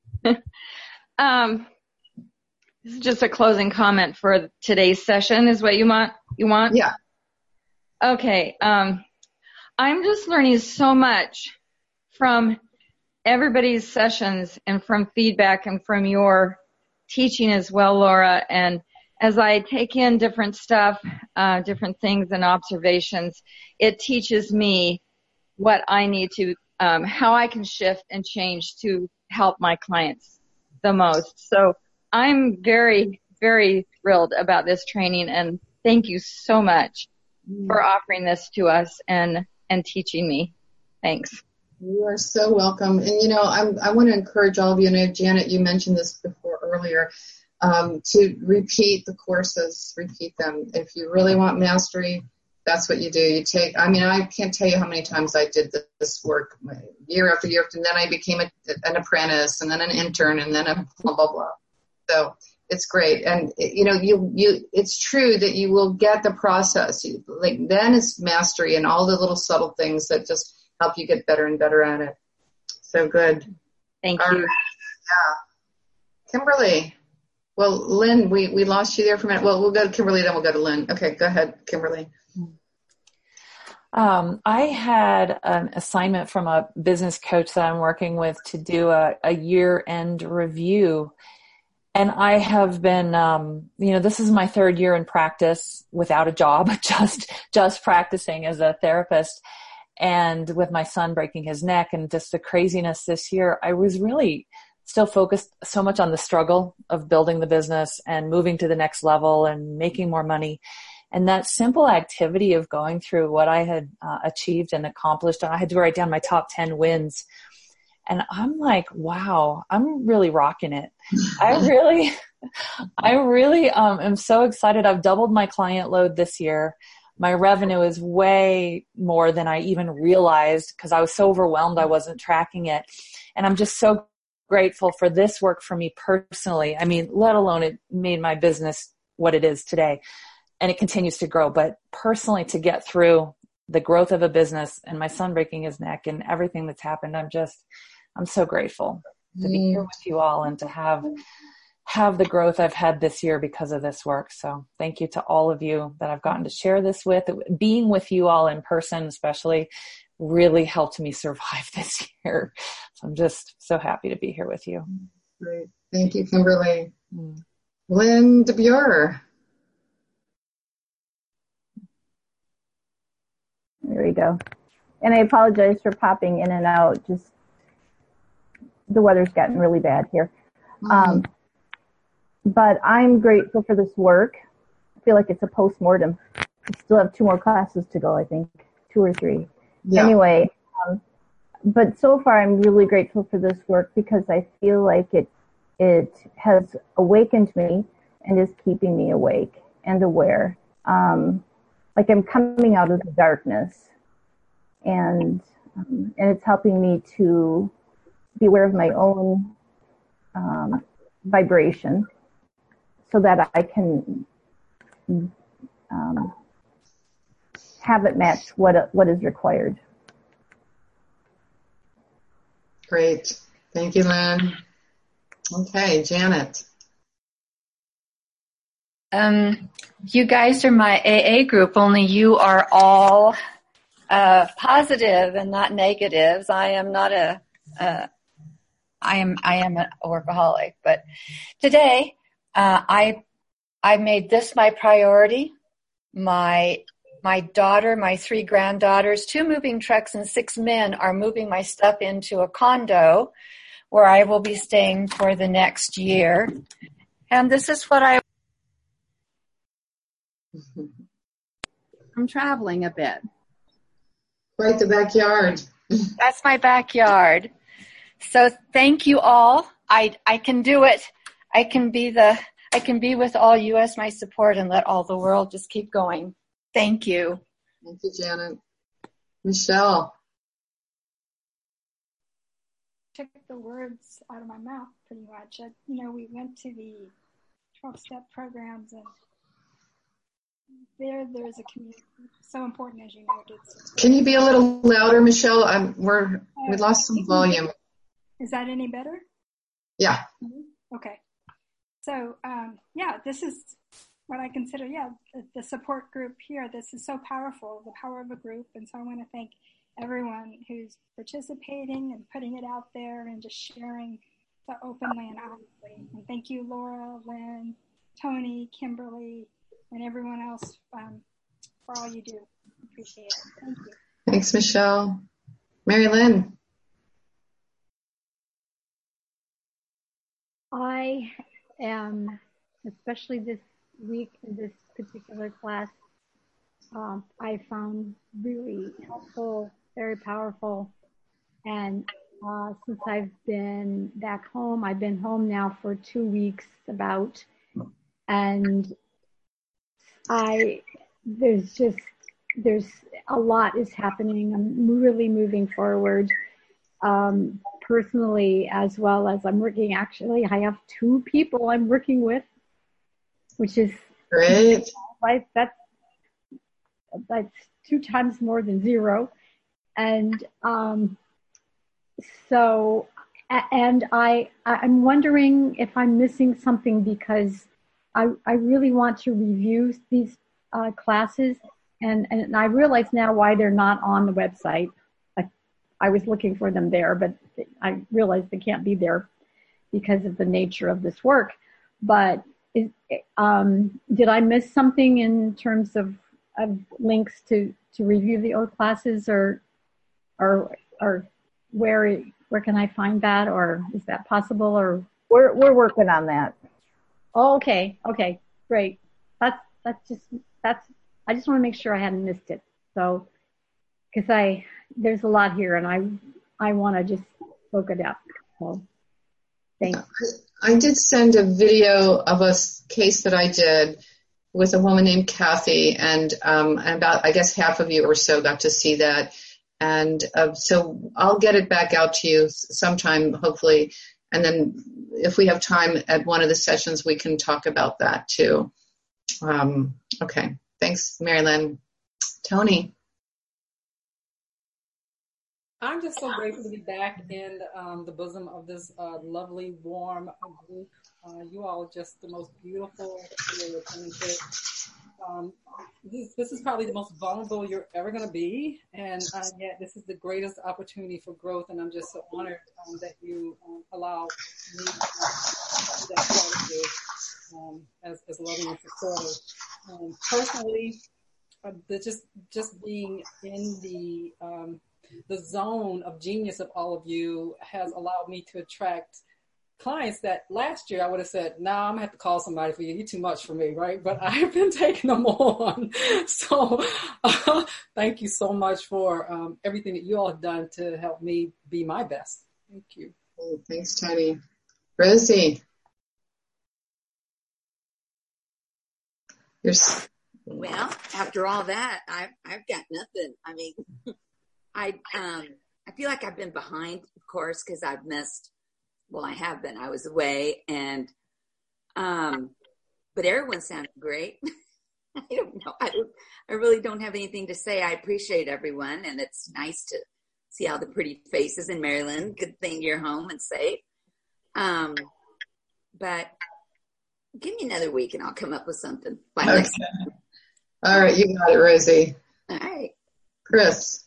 This is just a closing comment for today's session is what you want? Yeah. Okay. I'm just learning so much from everybody's sessions and from feedback and from your teaching as well, Laura. And as I take in different stuff, different things and observations, it teaches me what I need to, how I can shift and change to help my clients the most. So I'm very, very thrilled about this training, and thank you so much for offering this to us and teaching me. Thanks. You are so welcome. And, you know, I want to encourage all of you, and Janet, you mentioned this before earlier, to repeat the courses, repeat them. If you really want mastery, that's what you do. You take, I mean, I can't tell you how many times I did this work year after year, and then I became an apprentice, and then an intern, and then a blah, blah, blah. So it's great. And, you know, it's true that you will get the process. Then it's mastery and all the little subtle things that just help you get better and better at it. So good. Thank you. Yeah. Kimberly. Well, Lynn, we lost you there for a minute. Well, we'll go to Kimberly, then we'll go to Lynn. Okay, go ahead, Kimberly. I had an assignment from a business coach that I'm working with to do a year-end review. And I have been, this is my third year in practice without a job, just practicing as a therapist. And with my son breaking his neck and just the craziness this year, I was really still focused so much on the struggle of building the business and moving to the next level and making more money. And that simple activity of going through what I had achieved and accomplished, and I had to write down my top 10 wins. And I'm like, wow, I'm really rocking it. I really am so excited. I've doubled my client load this year. My revenue is way more than I even realized because I was so overwhelmed I wasn't tracking it. And I'm just so grateful for this work for me personally. I mean, let alone it made my business what it is today. And it continues to grow. But personally, to get through the growth of a business and my son breaking his neck and everything that's happened, I'm so grateful to be here with you all and to have the growth I've had this year because of this work. So thank you to all of you that I've gotten to share this with. Being with you all in person especially really helped me survive this year. So I'm just so happy to be here with you. Great. Thank you, Kimberly. Lynn DeBure. There we go. And I apologize for popping in and out. Just the weather's gotten really bad here. But I'm grateful for this work. I feel like it's a post-mortem. I still have 2 more classes to go, I think, 2 or 3. Yeah. Anyway, but so far I'm really grateful for this work because I feel like it has awakened me and is keeping me awake and aware. Like I'm coming out of the darkness, and it's helping me to be aware of my own vibration so that I can have it match what is required. Great. Thank you, Lynn. Okay, Janet. You guys are my AA group, only you are all positive and not negatives. I am not I am a workaholic, but today I made this my priority. My daughter, my 3 granddaughters, 2 moving trucks, and 6 men are moving my stuff into a condo where I will be staying for the next year. And this is what I'm traveling a bit. Quite the backyard. That's my backyard. So thank you all. I can do it. I can be with all you as my support and let all the world just keep going. Thank you. Thank you, Janet. Michelle. Took the words out of my mouth pretty much. We went to the 12-step programs, and there's a community so important, as you noted. Can you be a little louder, Michelle? We lost some volume. Is that any better? Yeah. Okay. So, this is what I consider, the support group here. This is so powerful, the power of a group. And so I want to thank everyone who's participating and putting it out there and just sharing so openly and honestly. And thank you, Laura, Lynn, Tony, Kimberly, and everyone else for all you do. Appreciate it. Thank you. Thanks, Michelle. Mary Lynn. I am, especially this week in this particular class, I found really helpful, very powerful. And since I've been back home, I've been home now for 2 weeks about, and there's a lot is happening. I'm really moving forward. Personally, as well as I'm working. Actually, I have 2 people I'm working with, which is great. That's 2 times more than 0, and I'm wondering if I'm missing something, because I really want to review these classes, and I realize now why they're not on the website. I was looking for them there, but I realized they can't be there because of the nature of this work. But did I miss something in terms of links to review the old classes, or where can I find that, or is that possible? Or we're working on that. Oh, okay, great. I just want to make sure I hadn't missed it. So, because there's a lot here, and I want to just soak it up. So, thanks. I did send a video of a case that I did with a woman named Kathy, and about, I guess, half of you or so got to see that. And so I'll get it back out to you sometime, hopefully. And then if we have time at one of the sessions, we can talk about that too. Okay. Thanks, Mary Lynn. Tony. I'm just so grateful to be back in the bosom of this lovely, warm group. You all are just the most beautiful, really talented. This is probably the most vulnerable you're ever going to be, and yet this is the greatest opportunity for growth, and I'm just so honored that you allow me to do that part of you as loving and supportive. Personally, just being in the zone of genius of all of you has allowed me to attract clients that last year I would have said, I'm going to have to call somebody for you. You're too much for me, right? But I've been taking them on. So thank you so much for everything that you all have done to help me be my best. Thank you. Oh, thanks, Tony. Rosie. Well, after all that, I've got nothing. I mean, I feel like I've been behind, of course, because I've missed. Well, I have been. I was away, and but everyone sounded great. I don't know. I really don't have anything to say. I appreciate everyone, and it's nice to see all the pretty faces in Maryland. Good thing you're home and safe. But give me another week, and I'll come up with something. Okay. All right, you got it, Rosie. All right, Chris.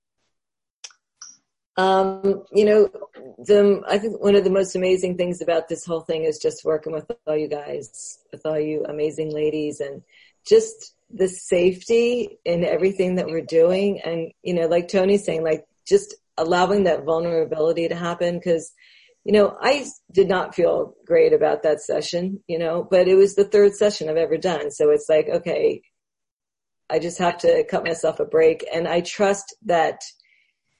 I think one of the most amazing things about this whole thing is just working with all you guys, with all you amazing ladies, and just the safety in everything that we're doing. And, like Tony's saying, like just allowing that vulnerability to happen. Cause, I did not feel great about that session, but it was the 3rd session I've ever done. So it's like, okay, I just have to cut myself a break. And I trust that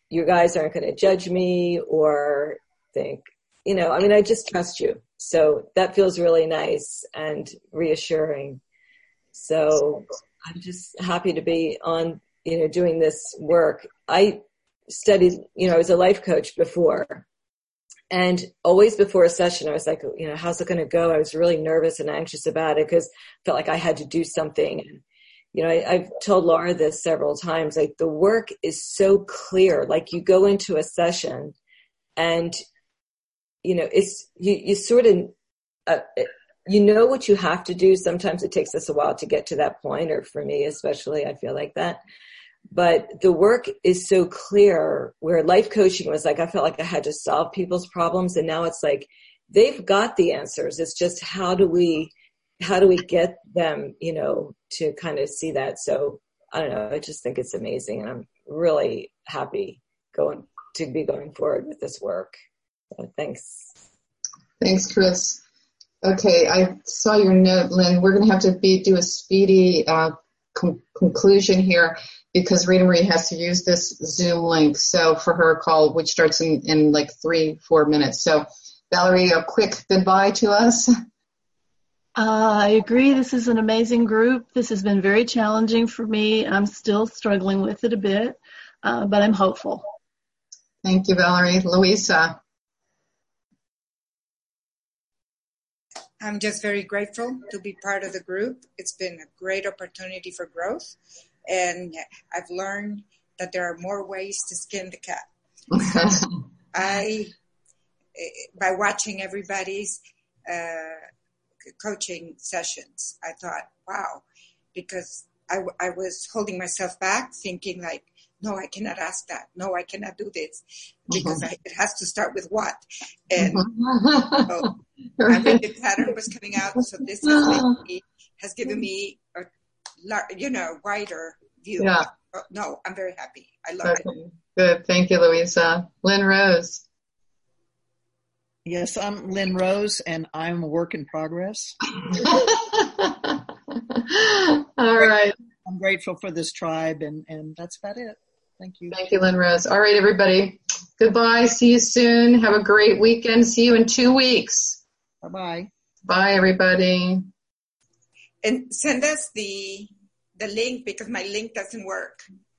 you guys aren't going to judge me or think, I just trust you. So that feels really nice and reassuring. So I'm just happy to be on, doing this work. I studied, I was a life coach before, and always before a session, I was like, how's it going to go? I was really nervous and anxious about it because I felt like I had to do something. And, I've told Laura this several times, like the work is so clear. Like you go into a session and, it's, you sort of, what you have to do. Sometimes it takes us a while to get to that point, or for me, especially, I feel like that. But the work is so clear, where life coaching was like, I felt like I had to solve people's problems. And now it's like, they've got the answers. It's just, how do we get them, to kind of see that? So I don't know. I just think it's amazing. And I'm really happy to be going forward with this work. So thanks. Thanks, Chris. Okay. I saw your note, Lynn. We're going to have to do a speedy conclusion here, because Rita Marie has to use this Zoom link. So for her call, which starts in like 3-4 minutes. So Valerie, a quick goodbye to us. I agree. This is an amazing group. This has been very challenging for me. I'm still struggling with it a bit, but I'm hopeful. Thank you, Valerie. Louisa. I'm just very grateful to be part of the group. It's been a great opportunity for growth, and I've learned that there are more ways to skin the cat. By watching everybody's coaching sessions, I thought, wow, because I was holding myself back, thinking like, no, I cannot ask that. No, I cannot do this, because it has to start with what. And so I mean, the pattern was coming out, so this has given me a wider view. Yeah. No, I'm very happy. I love it. Good. Thank you, Louisa. Lynn Rose. Yes, I'm Lynn Rose, and I'm a work in progress. All right. I'm grateful for this tribe, and that's about it. Thank you. Thank you, Lynn Rose. All right, everybody. Goodbye. See you soon. Have a great weekend. See you in 2 weeks. Bye-bye. Bye, everybody. And send us the link, because my link doesn't work.